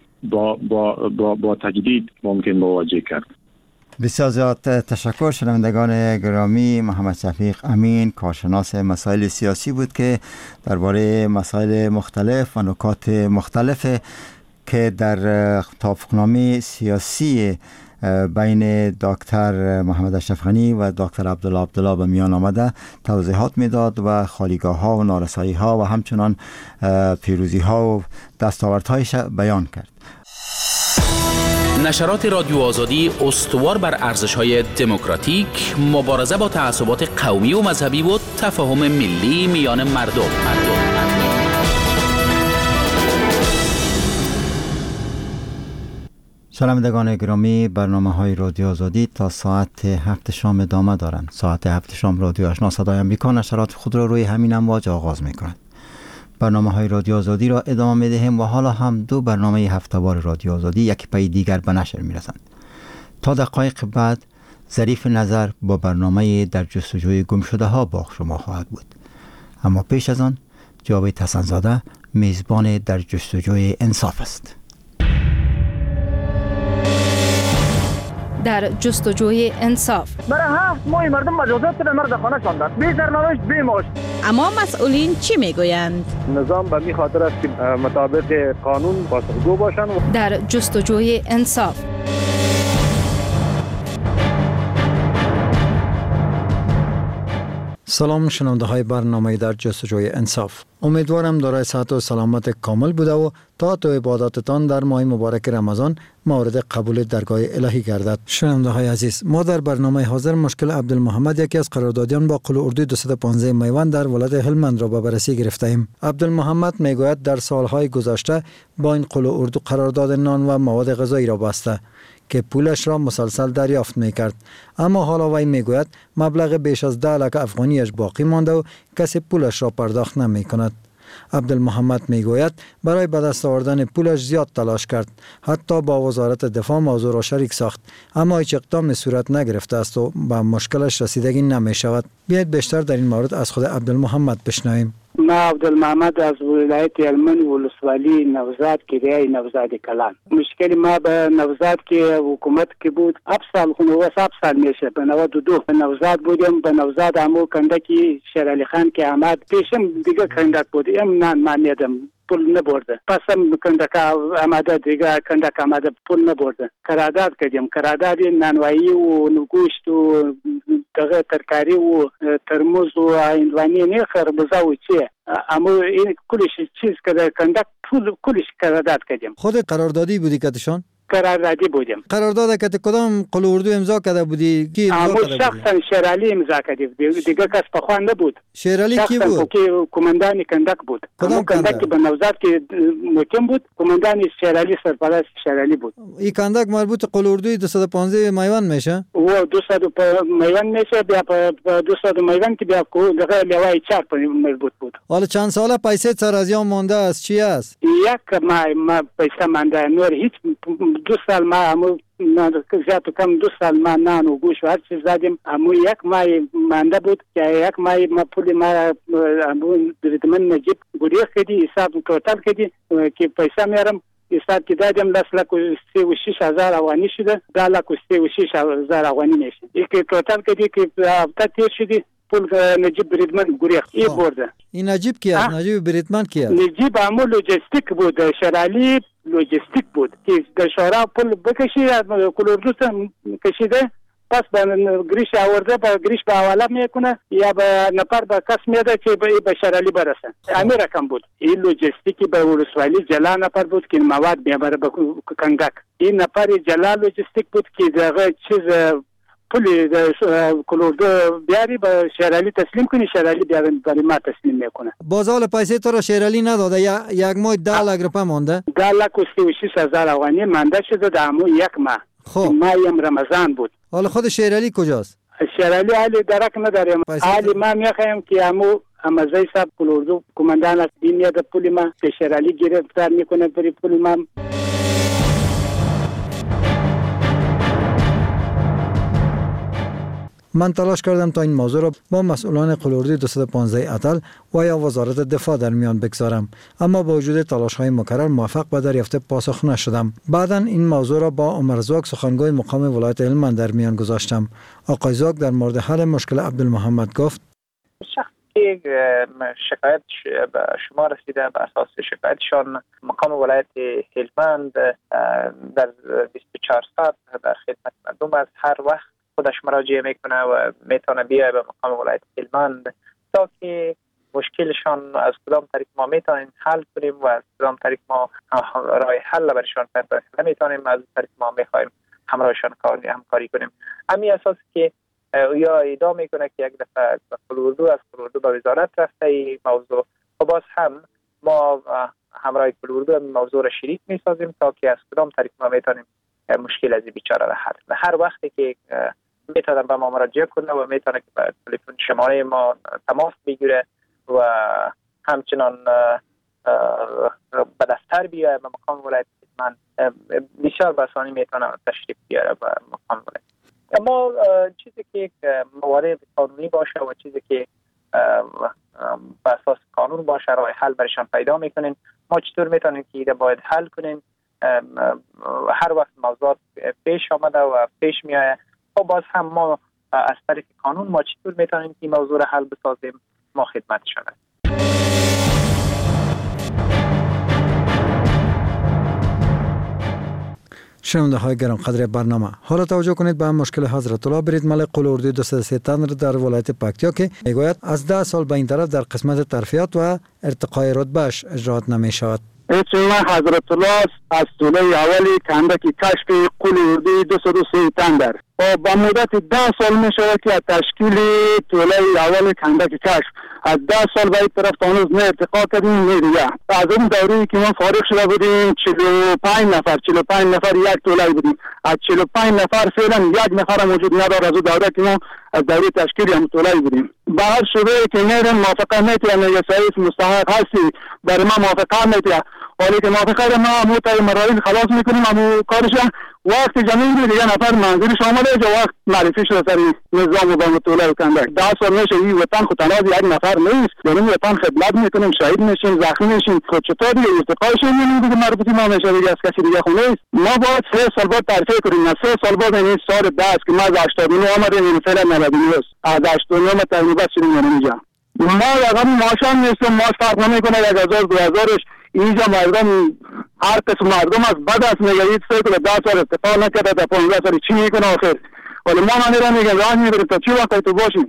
با تجدید ممکن مواجه کرد. بسیار زیاد تشکر. شنوندگان گرامی، محمد شفیق امین کارشناس مسائل سیاسی بود که درباره مسائل مختلف و نکات مختلف که در توافقنامه سیاسی بین دکتر محمد اشرف غنی و دکتر عبدالله به میان آمده توضیحات میداد و خالیگاه ها و نارسایی ها و همچنان پیروزی ها و دستاوردهایش بیان کرد. نشرات رادیو آزادی استوار بر ارزش‌های دموکراتیک، مبارزه با تعصبات قومی و مذهبی و تفاهم ملی میان مردم. شنوندگان گرامی، برنامه‌های رادیو آزادی تا ساعت 7 شام ادامه دارند. ساعت 7 شام رادیو آشنا صدای آمریکا نشرات خود را روی همین امواج آغاز می‌کند. برنامه‌های رادیو آزادی را ادامه می‌دهیم و حالا هم 2 برنامه هفته‌وار رادیو آزادی یک پی دیگر به نشر می‌رسند. تا دقایق بعد ظریف نظر با برنامه در جستجوی گمشده‌ها با شما خواهد بود. اما پیش از آن جاوید حسن‌زاده میزبان در جستجوی انصاف است. در جستجوی انصاف. برای 7 ماه مردم مجازات به مرد خانه شاندند. بی سرنوشت بی معاش. اما مسئولین چی میگویند؟ نظام به می خاطر است که مطابق قانون پاسخگو باشند. در جستجوی انصاف. سلام شنونده های برنامه در جستجوی انصاف. امیدوارم دارای صحت و سلامت کامل بوده و طاعت و عباداتتان در ماه مبارک رمضان مورد قبول درگاه الهی گردد. شنونده های عزیز، ما در برنامه حاضر مشکل عبدالمحمد، یکی از قراردادیان با قل اردوی 215 میوان در ولایت هلمند را به بررسی گرفته ایم. عبدالمحمد میگوید در سالهای گذشته با این قل اردو قرارداد نان و مواد غذایی را بسته که پولش را مسلسل دریافت میکرد، اما حالا وی میگوید مبلغ بیش از 10 لک افغانیش باقی مانده و کسی پولش را پرداخت نمی کند. عبدالمحمد میگوید برای به دست آوردن پولش زیاد تلاش کرد، حتی با وزارت دفاع موضوع را شریک ساخت، اما هیچ اقدامی صورت نگرفته است و به مشکلش رسیدگی نمی شود. بیایید بیشتر در این مورد از خود عبدالمحمد بشنویم. ما عبدالمحمد از ولایت هلمند ولسوالی نوزاد کلیای نوزاد کلان. مشکل ما به نوزاد که حکومت که بود 7 سال خونه 7 سال میشه. به 92 نوزاد بودیم. به نوزاد همو کندکی شیرعلی خان که آمد پیشم دیگه کندک بود. من میدم پول نبرده. پسم کندک آمده دیگه کندک آمده پول نبرده. قرارداد کردیم. قرارداد نانوایی و گوشت و دغه ترکاری و ترموز و هندوانی نه خربزه و چی. اما این کلش چیز که کندک پول کلش قرارداد کردیم. خود قراردادی بودی کتشان؟ قراردادی بودیم. قرارداد که کدام قل اردو امضا کرده بودی؟ کی امضا کرده بودی؟ شخصا شیرعلی امضا کرده. دیگه کس په خوان نبود. شیرعلی کی بود؟ که کماندان کندک بود. کدام کندک که به نوزاد که مقیم بود، کماندان شیرعلی سرپرست شیرعلی بود. این کندک مربوط قل اردوی 215 میوان میشه؟ و 200 میوان میشه. بیا په 200 میوان که بیا دغه لوای 4 مربوط بود. حالا چند ساله پیسه سر از یام مونده است؟ چی است؟ یک ما پیسه مونده نور هیچ 2 سال ما همو زیاد کم 2 سال ما نان و گوشت و هر چیز زدیم. همو یک مای مانده بود که یک مای ما پول ما همو بریدمن نجیب گریخ کردی حساب توتال کردی که پیسه میارم حساب که دادیم 10 لک و 36 هزار افغانی شده. 10 لک و 36 هزار افغانی میشه. این که توتال کردی که هفته تیر شدی پول نجیب بریدمن گریخ ای برده. این نجیب کی است؟ نجیب بریدمن کی است؟ نجیب همو لوجستیک بود. شیرعلی لوجستیک بود که در شورا پول بکشی کل اردو کشیده پس به گریش آورده به گریش به حواله میکنه یا به نفر به کس میده که به شیرعلی برسه. همین رقم بود. این لوجستیکی به ولسوالی جلا نفر بود که مواد میبره به کندک. این نفر جلا لوجستیک بود که دغه چیز پولی کل اردو بیاری به شیرعلی تسلیم کنی، شیرعلی بیاری برای ما تسلیم میکنه. بازال پیسه تو را شیرعلی نداده یا یک ماه 10 لک روپیه مونده؟ 10 لک و 36 هزار افغانی مانده شده در همون یک ماه. خب مایم رمضان بود. حالا خود شیرعلی کجاست؟ شیرعلی حالی درک نداریم. حالی ما میخوایم که همو امازای صاحب کل اردو کماندان است میاد پول ما به شیرعلی گرفتار میکنه برای پول ما. من تلاش کردم تا این موضوع را با مسئولان قلاردوی 215 اتل و یا وزارت دفاع در میان بگذارم، اما با وجود تلاش‌های مکرر موفق به دریافت پاسخ نشدم. بعداً این موضوع را با عمر زاک سخنگوی مقام ولایت هلمند در میان گذاشتم. آقای زاک در مورد حل مشکل عبدالمحمد گفت: شخصی شکایت به شما رسیده، به اساس شکایتشان مقام ولایت هلمند در 24 ساعت در خدمت مردم است. هر وقت خودش مراجعه میکنه و میتونه بیاید به مقام ولایت هلمند تا که مشکلشان از کدام طریق ما میتونیم حل کنیم و از کدام طریق ما راه حل برشان پیدا نمیتونیم، از طریق ما میخوایم همراهشان همکاری کنیم. همین اساس که یا ادعا میکنه که یک دفعه قلاردو از قلاردو به وزارت رفته این موضوع، و باز هم ما همراه قلاردو موضوع را شریک میسازیم تا که از کدام طریق ما میتونیم مشکل از این بیچاره را حل. هر وقتی که میتونه به ما مراجعه کنه و میتونه که به تلفن شماره ما تماس بگیره و همچنان به دفتر بیاید به مقام ولایت من بسیار به آسانی میتونه تشریف بیاره به مقام ولایت. اما چیزی که موارد قانونی باشه و چیزی که به اساس قانون باشه راه حل برشان پیدا میکنین. ما چطور میتونیم که ایده باید حل کنین؟ هر وقت موضوعات پیش آمده و پیش میایه و باز هم ما از طریق قانون ما چطور میتونیم که موضوع را حل بسازیم، ما خدمتشان هستیم. شنونده های گرانقدر برنامه، حالا توجه کنید به مشکل حضرت الله بریدمل قلاردوی 203 تندر در ولایت پکتیا که میگوید از 10 سال به این طرف در قسمت ترفیعات و ارتقای رتبهش اجرات نمی شود. اسم حضرت الله از طول اولی کندک کشف قلاردوی 203 تندر و با مدت 10 سال می شود که تشکیل طول اول کندک کشف از 10 سال به این طرف تانوز نه ارتقا کردیم نه دیگه. از اون دوری که ما فارغ شده بودیم 45 نفر یک طوله بودیم. از 45 نفر فعلا یک نفر موجود نداره. از اون دوره که ما از دوره تشکیل هم طوله بودیم. به هر شبه که میرم موافقه میتونم یا سعیف مستحق هستی برای ما موافقه میتونم، ولی که موافقه ما موتای مراحل خلاص میکنیم همون کارش وقت جمعی دیگه نفر منظورش آمده جو وقت معرفی شده سر نظام و با طوله کندک. 10 سال میشه این وطن خود تنها یک نفر نیست، یعنی وطن خدمت میکنیم، شهید میشیم، زخمی میشیم، خود چطور دیگه ارتقایش میبینیم دیگه مربوطی ما میشه دیگه از کسی دیگه خونه نیست. ما باید 3 سال بعد تعریف کنیم، 3 سال بعد این سال 10 که ما از 89 آمدیم این فعلا 99 است، از 89 تقریبا شدیم اینجا. ما رقم ماشان نیستم، ماش فرق نمیکنه 1000 2000ش اینجا مردم هر قسم مردم از بعد از نگهید سه 10 سال اتفاق نکرده تا 15 سال چی میکنه آخر، ولی ما من میگم راه میبریم تا چی وقت تو باشیم.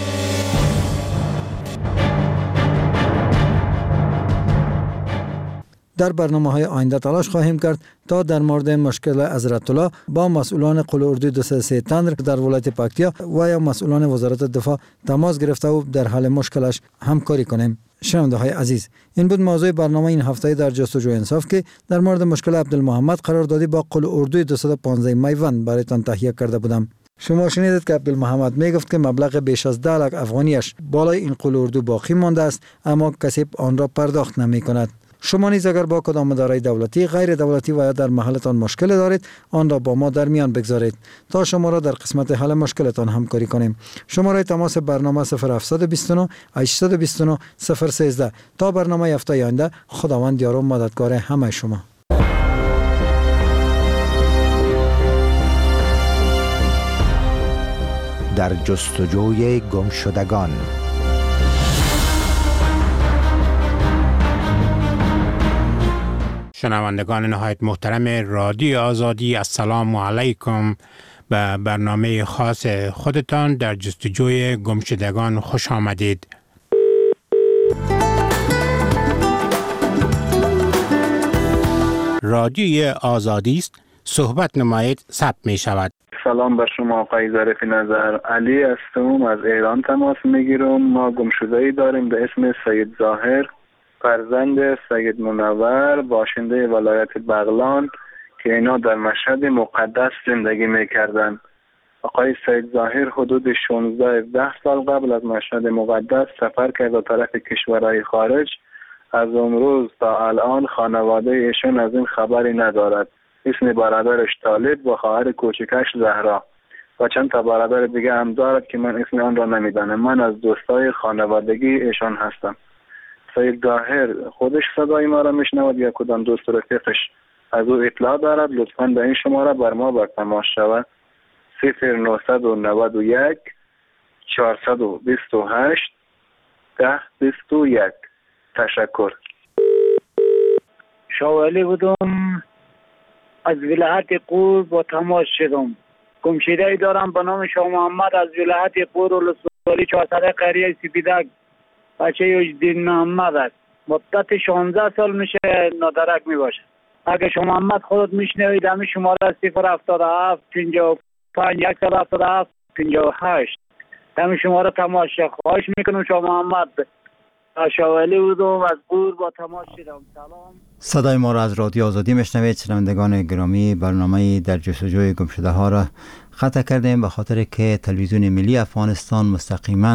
در برنامه‌های آینده تلاش خواهیم کرد تا در مورد مشکل حضرت الله با مسئولان قلاردوی 203 تندر در ولایت پکتیا و یا مسئولان وزارت دفاع تماس گرفته و در حل مشکلش همکاری کنیم. شنونده های عزیز، این بود موضوع برنامه این هفته در جستجوی انصاف که در مورد مشکل عبدالمحمد قراردادی با قلاردوی 215 میوند برایتان تهیه کرده بودم. شما شنیدید که عبدالمحمد میگفت که مبلغ بیش از 10 لک افغانیش بالای این قلاردو باقی مانده است، اما کسی آن را پرداخت نمی کند. شما نیز اگر با کدام اداره دولتی، غیر دولتی و یا در محلتان مشکل دارید، آن را با ما در میان بگذارید تا شما را در قسمت حل مشکلتان همکاری کنیم. شماره تماس برنامه 0729 829 013. تا برنامه هفته آینده، خداوند یار و مددگار همه شما. در جستجوی گمشدگان. شنوندگان نهایت محترم رادیو آزادی، السلام علیکم. به برنامه خاص خودتان در جستجوی گمشدگان خوش آمدید. رادیو آزادی است، صحبت نمایید ثبت می شود. سلام بر شما آقای ظریف نظر، علی هستم، از ایران تماس میگیرم. ما گمشده‌ای داریم به اسم سید ظاهر، فرزند سید منور، باشنده ولایت بغلان که اینا در مشهد مقدس زندگی میکردن. آقای سید ظاهر حدود 16-17 سال قبل از مشهد مقدس سفر کرد به طرف کشورهای خارج. از امروز تا الان خانواده ایشون از این خبری ندارد. اسم برادرش طالب و خواهر کوچکش زهرا. و چند تا برادر دیگه هم دارد که من اسم آن را نمیدانم. من از دوستای خانوادگی ایشان هستم. سید ظاهر خودش صدای ما را میشنود یا کدام دوست رفیقش از او اطلاع دارد، لطفاً به این شماره بر ما بر تماس شود. 0991 428 1021. تشکر. شاولی بودم، از ولایت قور با تماس شدم. گمشده‌ای دارم به نام شاه محمد از ولایت قور ولسوالی 400 قریه سپیدک. بچه یوجدین محمد است. مدت 16 سال میشه نادرک میباشه. اگه شما محمد خودت میشنوید همین شماره 077 55 177 58 همین شماره تماس شد. خواهش میکنم شما محمد. شاولی بودم از قور با تماس شدم. سلام. صدای ما را از رادیو آزادی میشنوید. شنوندگان گرامی، برنامه در جستجوی گمشده ها را قطع کردیم به خاطر که تلویزیون ملی افغانستان مستقیما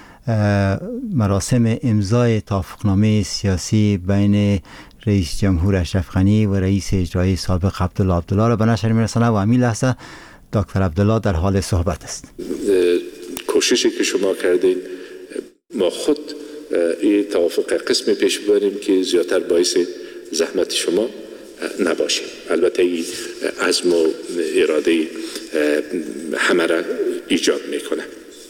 مراسم امضای توافقنامه سیاسی بین رئیس جمهور اشرف غنی و رئیس اجرایی سابق عبدالله را به نشر میرسانه و همین لحظه دکتر عبدالله در حال صحبت است. کوششی که شما کردین ما خود این توافق قسمی پیش ببریم که زیادتر باعث زحمت شما نباشه. البته این عزم و اراده همه را ایجاد میکنه.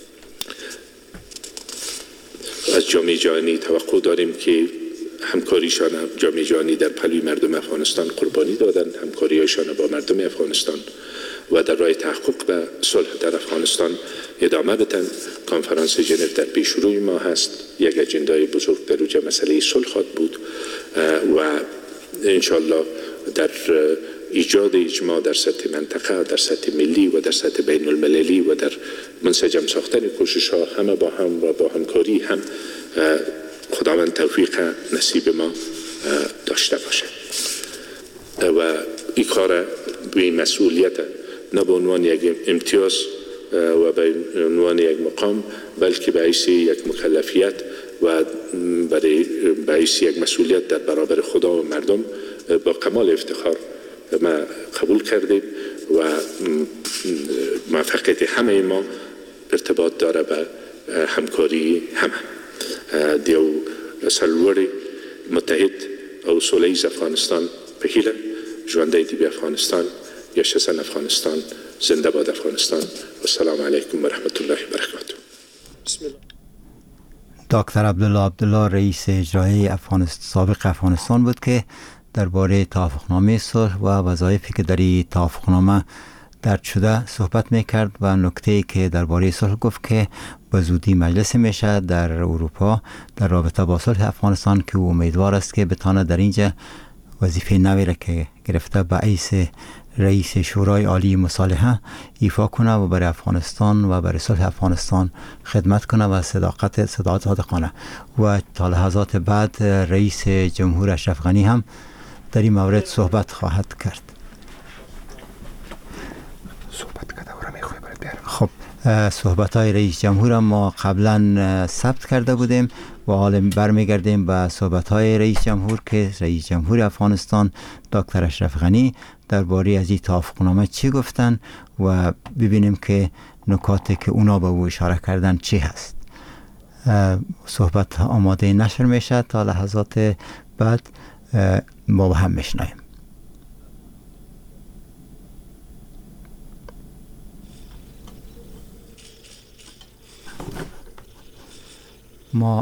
از جامعه جهانی توقع داریم که همکاریشان، جامعه جهانی در پلوی مردم افغانستان قربانی دادن، همکاریشان با مردم افغانستان و در راه تحقق به صلح در افغانستان ادامه بدن. کنفرانس ژنو در پیش روی ما هست. یک اجندای بزرگ در اوج مسئله صلح خواهد بود و انشالله در ایجاد اجماع در سطح منطقه، در سطح ملی و در سطح بین المللی و در منسجم ساختن کوشش ها همه با هم و با همکاری هم خداوند توفیق نصیب ما داشته باشه و این کار به مسئولیت نه به عنوان یک امتیاز و به عنوان یک مقام، بلکه به حیث یک مکلفیت و به حیث یک مسئولیت در برابر خدا و مردم با کمال افتخار ما قبول کردیم و موفقیت همه ما ارتباط داره به همکاری همه دیو سلوری متحد او سولیز افغانستان بهیله جوانده دی افغانستان یشسن افغانستان زنده باد افغانستان و السلام علیکم و رحمت الله و برکاته. بسم الله. دکتر عبدالله رئیس اجرایی سابق افغانستان بود که درباره توافقنامه صلح و وظایفی که در این توافقنامه درج شده صحبت میکرد و نکته‌ای که درباره صلح گفت که به زودی مجلس میشه در اروپا در رابطه با صلح افغانستان که او امیدوار است که بتانه در اینجا وظیفه نوی را که گرفته به حیث رئیس شورای عالی مصالحه ایفا کنه و برای افغانستان و برای صلح افغانستان خدمت کنه و صادقانه و تا لحظات بعد رئیس جمهور اشرف غنی هم در این مورد صحبت خواهد کرد. خب صحبت های رئیس جمهور ما قبلا ثبت کرده بودیم و حالا برمیگردیم به صحبت های رئیس جمهور که رئیس جمهور افغانستان دکتر اشرف غنی درباره از این توافقنامه چی گفتن و ببینیم که نکاتی که اونا به او اشاره کردن چی هست. صحبت آماده نشر میشه تا لحظات بعد ما با هم میشنویم. ما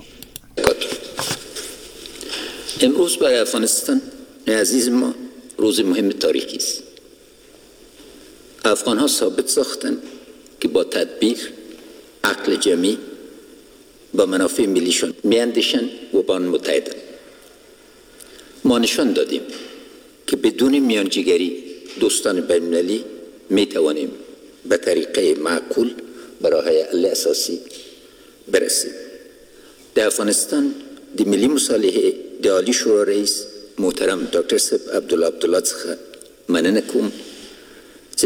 امروز برای افغانستان عزیز ما روز مهم تاریخی است. افغان ها ثابت ساختند که با تدبیر، عقل جمعی با منافع ملیشان میاندیشند و با آن متحدند. ما نشان دادیم که بدون میانجیگری دوستان بین‌المللی می توانیم به طریقه معقول به راه حل اساسی برسیم. در افغانستان د ملي مصالحې د عالی شورا رئیس محترم ډاکټر صاحب عبدالله څخه مننه کوم چې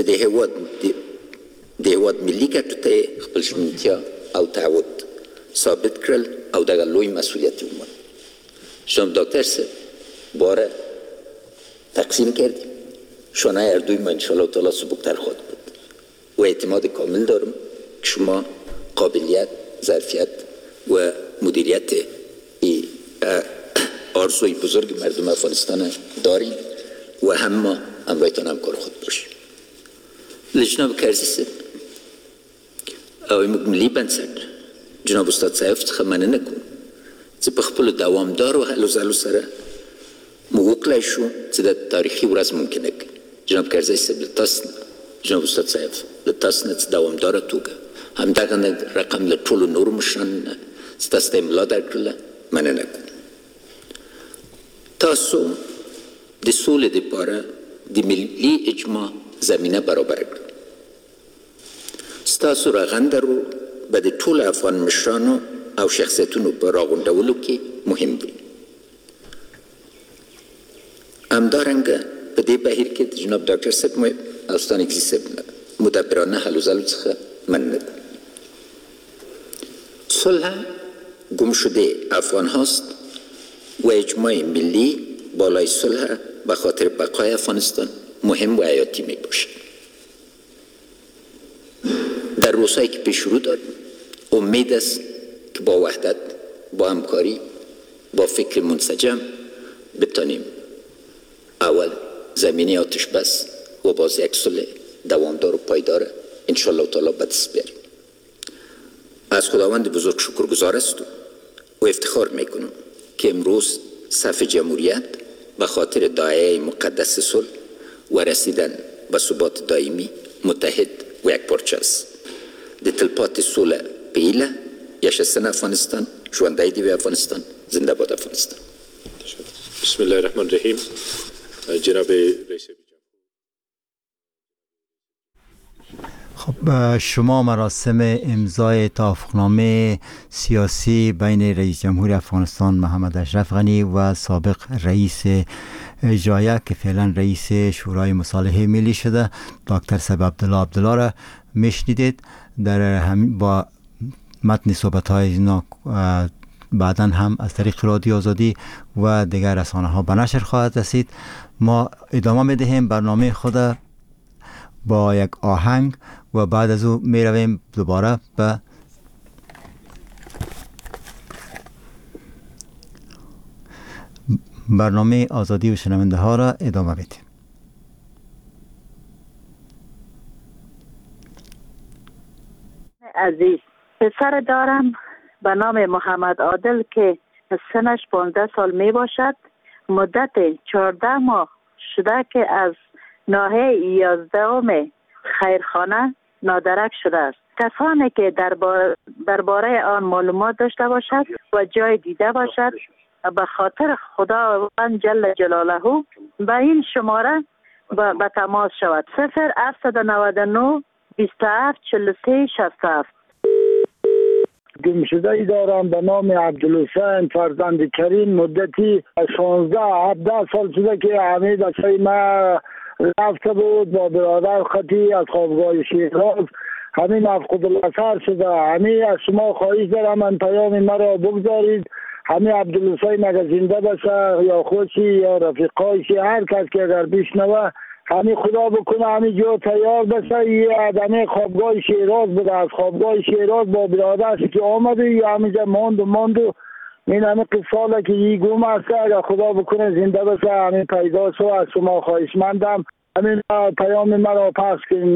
د هېواد ملي ګټو ته خپل ژمنتیا او تعهد ثابت کړل او دغه لوی مسئولیت ومنل. شما دکتر صاحب باره تقسیم کردیم. شانه هر دوی ما انشاءالله تعالی سبکتر خواهد بود و اعتماد کامل دارم که شما قابلیت، ظرفیت و مدیریت آرزوی بزرگ مردم افغانستان داریم و همه همراهتان همکار خود باشیم. لجناب کرزی سب او ملی بنسک جناب استاد صاحب څخه مننه کوم چې په خپل دوامدارو هلو ځلو سره موږ شو چې د تاریخي ورځ ممکنه کړي. جناب کرزی صاحب له تاسو جناب استاد صاحب له تاسو نه دوامداره توګه همدغه رقم له ټولو نورو مشرانو نه چې تاسو ته املا درکړله مننه کوم. تاسو د سولې دپاره د ملي اجماع زمینه برابر کړه. ستاسو رغنده رول به د ټولو افغان مشرانو او شخصیتونو په راغونډولو کې مهم دی. همدارنګه په دې بهیر کې د جناب ډاکټر صاحب او استاد اکزي صاحب مدبرانه هلو ځلو څخه مننه کوم. صلح گم شده افغان هاست و اجماع ملی بالای صلح به خاطر بقای افغانستان مهم و حیاتی می باشد. در روزهایی که پیش رو داریم امید است که با وحدت، با همکاری، با فکر منسجم بتانیم اول زمینی آتش بس و باز یک صلح دوامدار و پایدار انشالله تعالی به دست بیاریم. از خداوند بزرگ شکرگزار هستم و افتخار میکنم که امروز صف جمهوریت به خاطر داعیه مقدس صلح و رسیدن به ثبات دائمی متحد و یک پارچه است. د تلپات صلح پیله یشستن افغانستان، ژوندی دی افغانستان، زنده باد افغانستان. بسم الله الرحمن الرحیم. جناب رئیس خب شما مراسم امضای توافقنامه سیاسی بین رئیس جمهور افغانستان محمد اشرف غنی و سابق رئیس اجرایه که فعلا رئیس شورای مصالحه ملی شده دکتر صاحب عبدالله را میشنیدید. در با متن صحبت‌های اینا بعداً هم از طریق رادیو آزادی و دیگر رسانه‌ها به نشر خواهد رسید. ما ادامه میدهیم برنامه خود با یک آهنگ و بعد از او می رویم دوباره به برنامه آزادی و شنونده ها را ادامه بدیم. عزیز پسر دارم به نام محمد عادل که سنش 15 سال می باشد. مدت 14 ماه شده که از ناحیه 11 خیرخانه نادرک شده است. کسانی که درباره آن معلومات داشته باشد و جای دیده باشد به خاطر خداوند جل جلاله به این شماره به تماس شود. 0799 27 43 67. گمشده ای دارم به نام عبدالحسین فرزند کریم. مدتی 16-17 سال شده که حمید اصلی ما رفته بود با برادر خطی از خوابگاه شیراز. همین مفقود الاثر شده. همین از شما خواهش دارم من پیام مرا بگذارید. همین عبدالحسین اگر زنده باشه یا خودشی یا رفیقایشی هر کس که اگر بشنوه همین خدا بکنه همین جو تیار بشه. یه آدمی خوابگاه شیراز بوده. از خوابگاه شیراز با برادرش که آمده یا همینجا ماند و این همه قصاله که یه گم هسته اگر خدا بکنه زنده بشه همین پیدا شو. از شما خواهشمندم همین پیام مرا پخش کنید.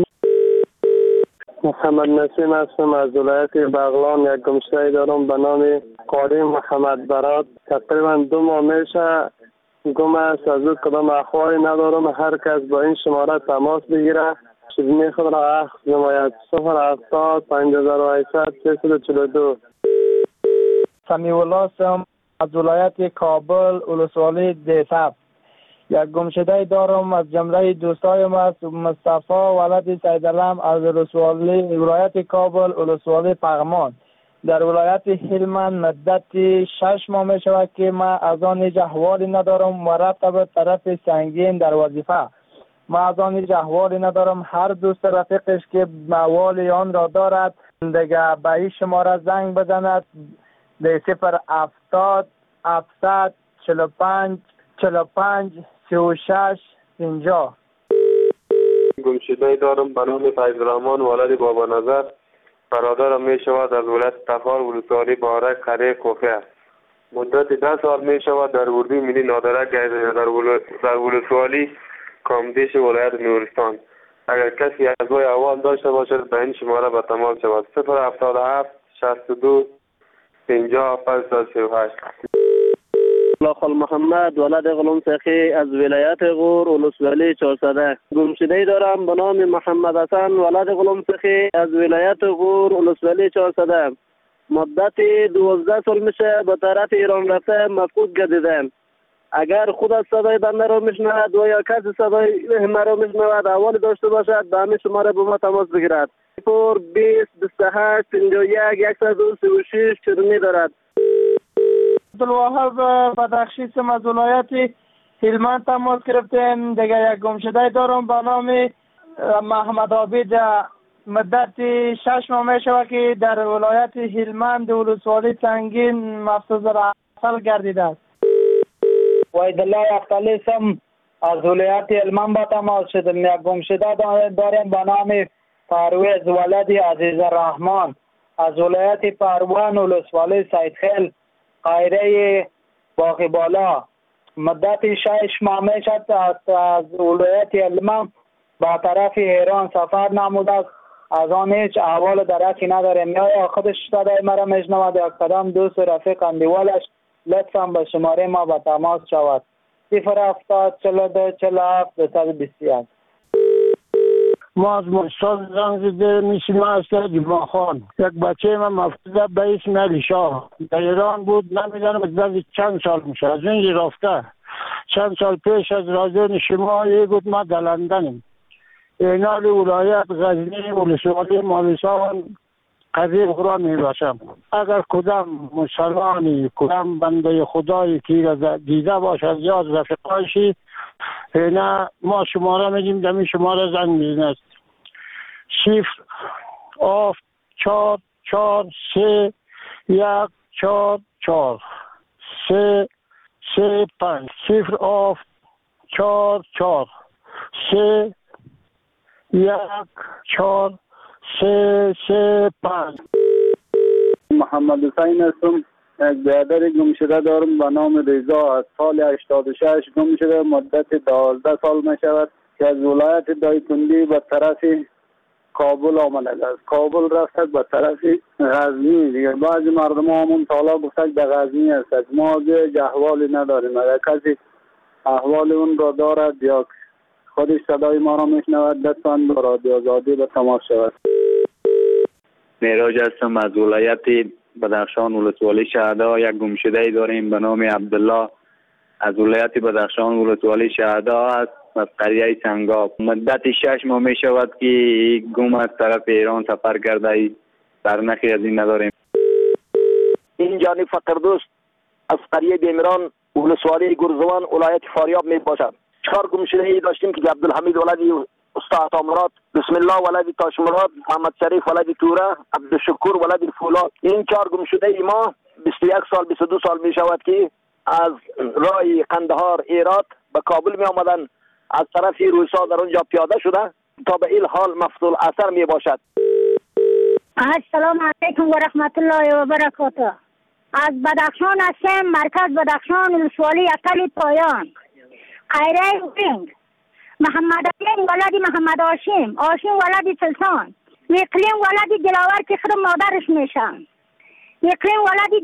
محمد نسیم هستم از ولایت بغلان. یک گمشده دارم به نام قاری محمد برات. تقریبا 2 ماه میشه گم است. از او کدام اخباری ندارم. هر کس با این شماره تماس بگیره چیزی خود را اخذ نماید. 070 5800 342. سمیع الله هستم از ولایت کابل ولسوالی دیساب. یک گمشده دارم از جمله دوستایم است مصطفی ولد سیدالم از ولایت کابل ولسوالی پغمان. در ولایت هلمند مدت 6 ماه می شود که ما از آن هیچ احوالی ندارم و رفته به طرف سنگین در وظیفه. ما از آن هیچ احوالی ندارم. هر دوست رفیقش که احوال آن را دارد دیگه به این شماره زنگ بزند. 070 700 45 45 36 50. گمشده دارم به نام فیض الرحمن ولد بابا نظر. برادرم می شود از ولایت تخار ولسوالی بارک قریه کوفه. مدت 10 سال می شود در اردوی ملی نادرک در ولسوالی کامدیش ولایت نورستان. اگر کسی از وی احوال داشته باشد به این شماره به تماس شود 077 62 50 538. خال محمد ولد غلام سخی از ولایت غور ولسوالی 400. گمشده دارم به نام محمد حسن ولد غلام سخی از ولایت غور ولسوالی 400. مدت 12 سال میشه به طرف ایران رفته مفقود گردیدم. اگر خود از صدای بنده را میشنود و یا کسی صدای مرا میشنود احوال داشته باشد به همین شماره به ما تماس بگیرد. 20 28 51 136 چرمی دارد. عبدالوهاب بدخشی از ولایت هلمند تماس گرفتیم. دیگه یک گمشده دارم به نام محمد عابد. مدت 6 ماه می شود که در ولایت هلمند ولسوالی سنگین مفصوظ اصل گردیده است. وحیدالله اختلی سم از ولایت هلمند با تماس شدم. یک گمشده داریم به نام پرویز ولد عزیز الرحمن از ولایت پروان ولسوالی سیدخیل قایره باقی بالا. مدت 6 ماه می شد از ولایت هلمند به طرف ایران سفر نموده است. از آن هیچ احوال درکی نداریم. یا خودش صدای مرا میشنود یا کدام دوست و رفیق اندیوالش لطفا به شماره ما به تماس شود 070 42 47 221. ما از مستاد زنگ زده میشیم از جمعه خان. یک بچه من مفقوده به اسم علی شاه در ایران بود. نمیدانم از چند سال میشه از اینجا رفته. چند سال پیش از رادیو شما بود ما در لندنیم. اینال ولایت غزنی ولسوالی مالستان قریب قرآن می باشم. اگر کدام مسلمانی کدام بنده خدایی که دیده باشد یا از رفقایشی نه ما شماره میگیم دمی شماره زنگ میزنید 0 4 4 3 1 4 4 3 3 5 0 4 4 3 1 4 3 3 5. محمد حسین هستم. یک برادر گمشده دارم به نام رضا از سال 86 گم شده. مدت 12 سال می شود که از ولایت دایکنډي به طرف کابل آمده است. کابل رفته به طرف غزنی. دیگه بعضی مردم همون تالا گفتن به غزنی است. ما دیگه احوالی نداریم. اگر کسی احوال اون را دارد یا خودش صدای ما را میشنود لطفاً به رادیو آزادی به تماس شود. معراج هستم از ولایت بدخشان ولسوالی شهدا. یک گمشده داریم به نام عبدالله از ولایت بدخشان ولسوالی شهدا است از قریه سنگاب. مدت 6 ماه می شود که گم از طرف ایران سفر کرده. سرنخی از این نداریم. این جانی فقردوست از قریه بیمران ولسوالی گرزوان ولایت فاریاب می باشد. 4 گمشده‌ای داشتیم که عبدالحمید ولدی استاد عطامراد، بسم الله ولدی تاشمراد، محمد شریف ولدی توره، عبدالشکور ولدی فولاد. این 4 گمشده‌ای ما 21 سال 22 سال می شود که از راه قندهار ایرات به کابل می آمدن. از طرف روسا در اونجا پیاده شده تا به این حال مفصول اثر می باشد. السلام علیکم و رحمت الله و برکاته. از بدخشان هستم. مرکز بدخشان ولسوالی اقل پایان قیره وینگ. محمد علی ولدی محمد هاشم ولدی سلطان. اقلیم ولدی دلاور که خود مادرش میشن. اقلیم ولدی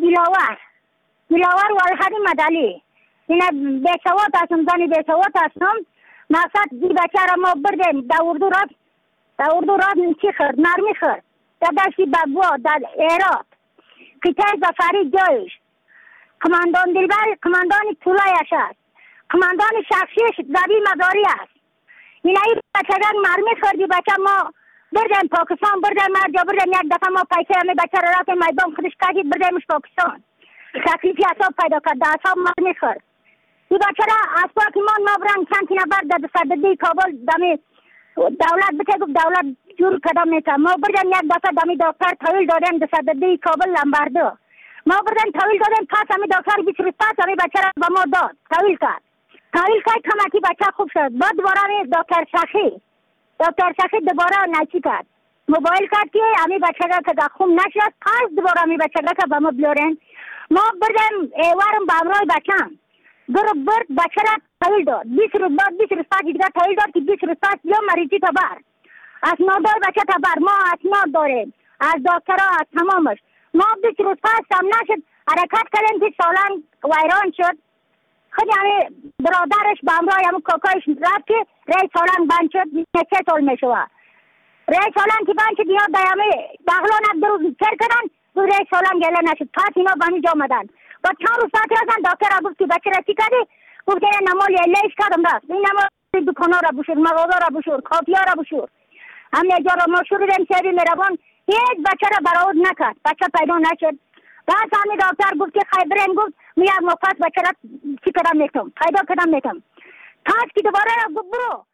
دلاور ولدی مدلی. این بیسوات هستم. زنی بیسوات هستم. مقصد دی بچه را ما بردیم در اردو راد چی خرد نرمی خرد در دستی بگوا در ایرات قطعه زفری جایش کماندان دلبر کماندان طولایش است. کماندان شخصیش زبی مداری است. این ای بچه را مرمی خردی بچه ما بردیم پاکستان بردیم مرجا بردیم. یک دفعه ما پیسه همی بچه را رفتیم میدان خودش کردید بردیمش پاکستان. تکلیفی اصاب پیدا کرد در اصاب مرمی خرد. این بچه را از پاکیمان ما برن چند تی نفر در صددی کابل دمی دولت بچه گفت دولت جور کدام میتن. ما بردیم یک دفعه دمی دکتر طویل دادیم در صددی کابل لنبردو. ما بردیم طویل دادیم پس همی دکتر بیچوری پس همی بچه را با ما داد طویل کرد کمکی بچه خوب شد. بعد دوباره دکتر شخی دکتر سخی دوباره نچی کرد، موبایل کرد که امی بچه را که خون نشد، پس دوباره امی بچه را که به ما بیارن. ما بردم ایوارم به امرای بچم برد بچه را تحویل داد. 20 روز بعد 20 روز بعد دیگر تحویل داد که 20 روز بعد یا مریضی تبر اسنادای بچه تبر. ما اسناد داریم از دکترها از تمامش. ما 20 روز بعد هم نشد حرکت کردیم که سالن ویران شد. خیلی همه برادرش به امرای همه کاکایش رفت که رای سالن بند شد. 3 سال می شود رای سالن که بند شد. اینا همه بغلان هم 2 روز سر کردن دو رای سالن گله نشد. پس اینا به همین جا آمدن و چند روز بعد رفتن دکتر گفت که بچه را چی کردی؟ گفت این نمال لیش کردم رفت. این نمال دکانا را بشور، مغازه را بشور، کافیا را بشور. همه جا را ما شروعیم سری میروان هیچ بچه را برآورد نکرد. بچه پیدا نشد. بعد همین دکتر گفت که خیبرین گفت میاد مفت بچه را چی کردم میتونم پیدا کردم میتونم. پس که دوباره گفت برو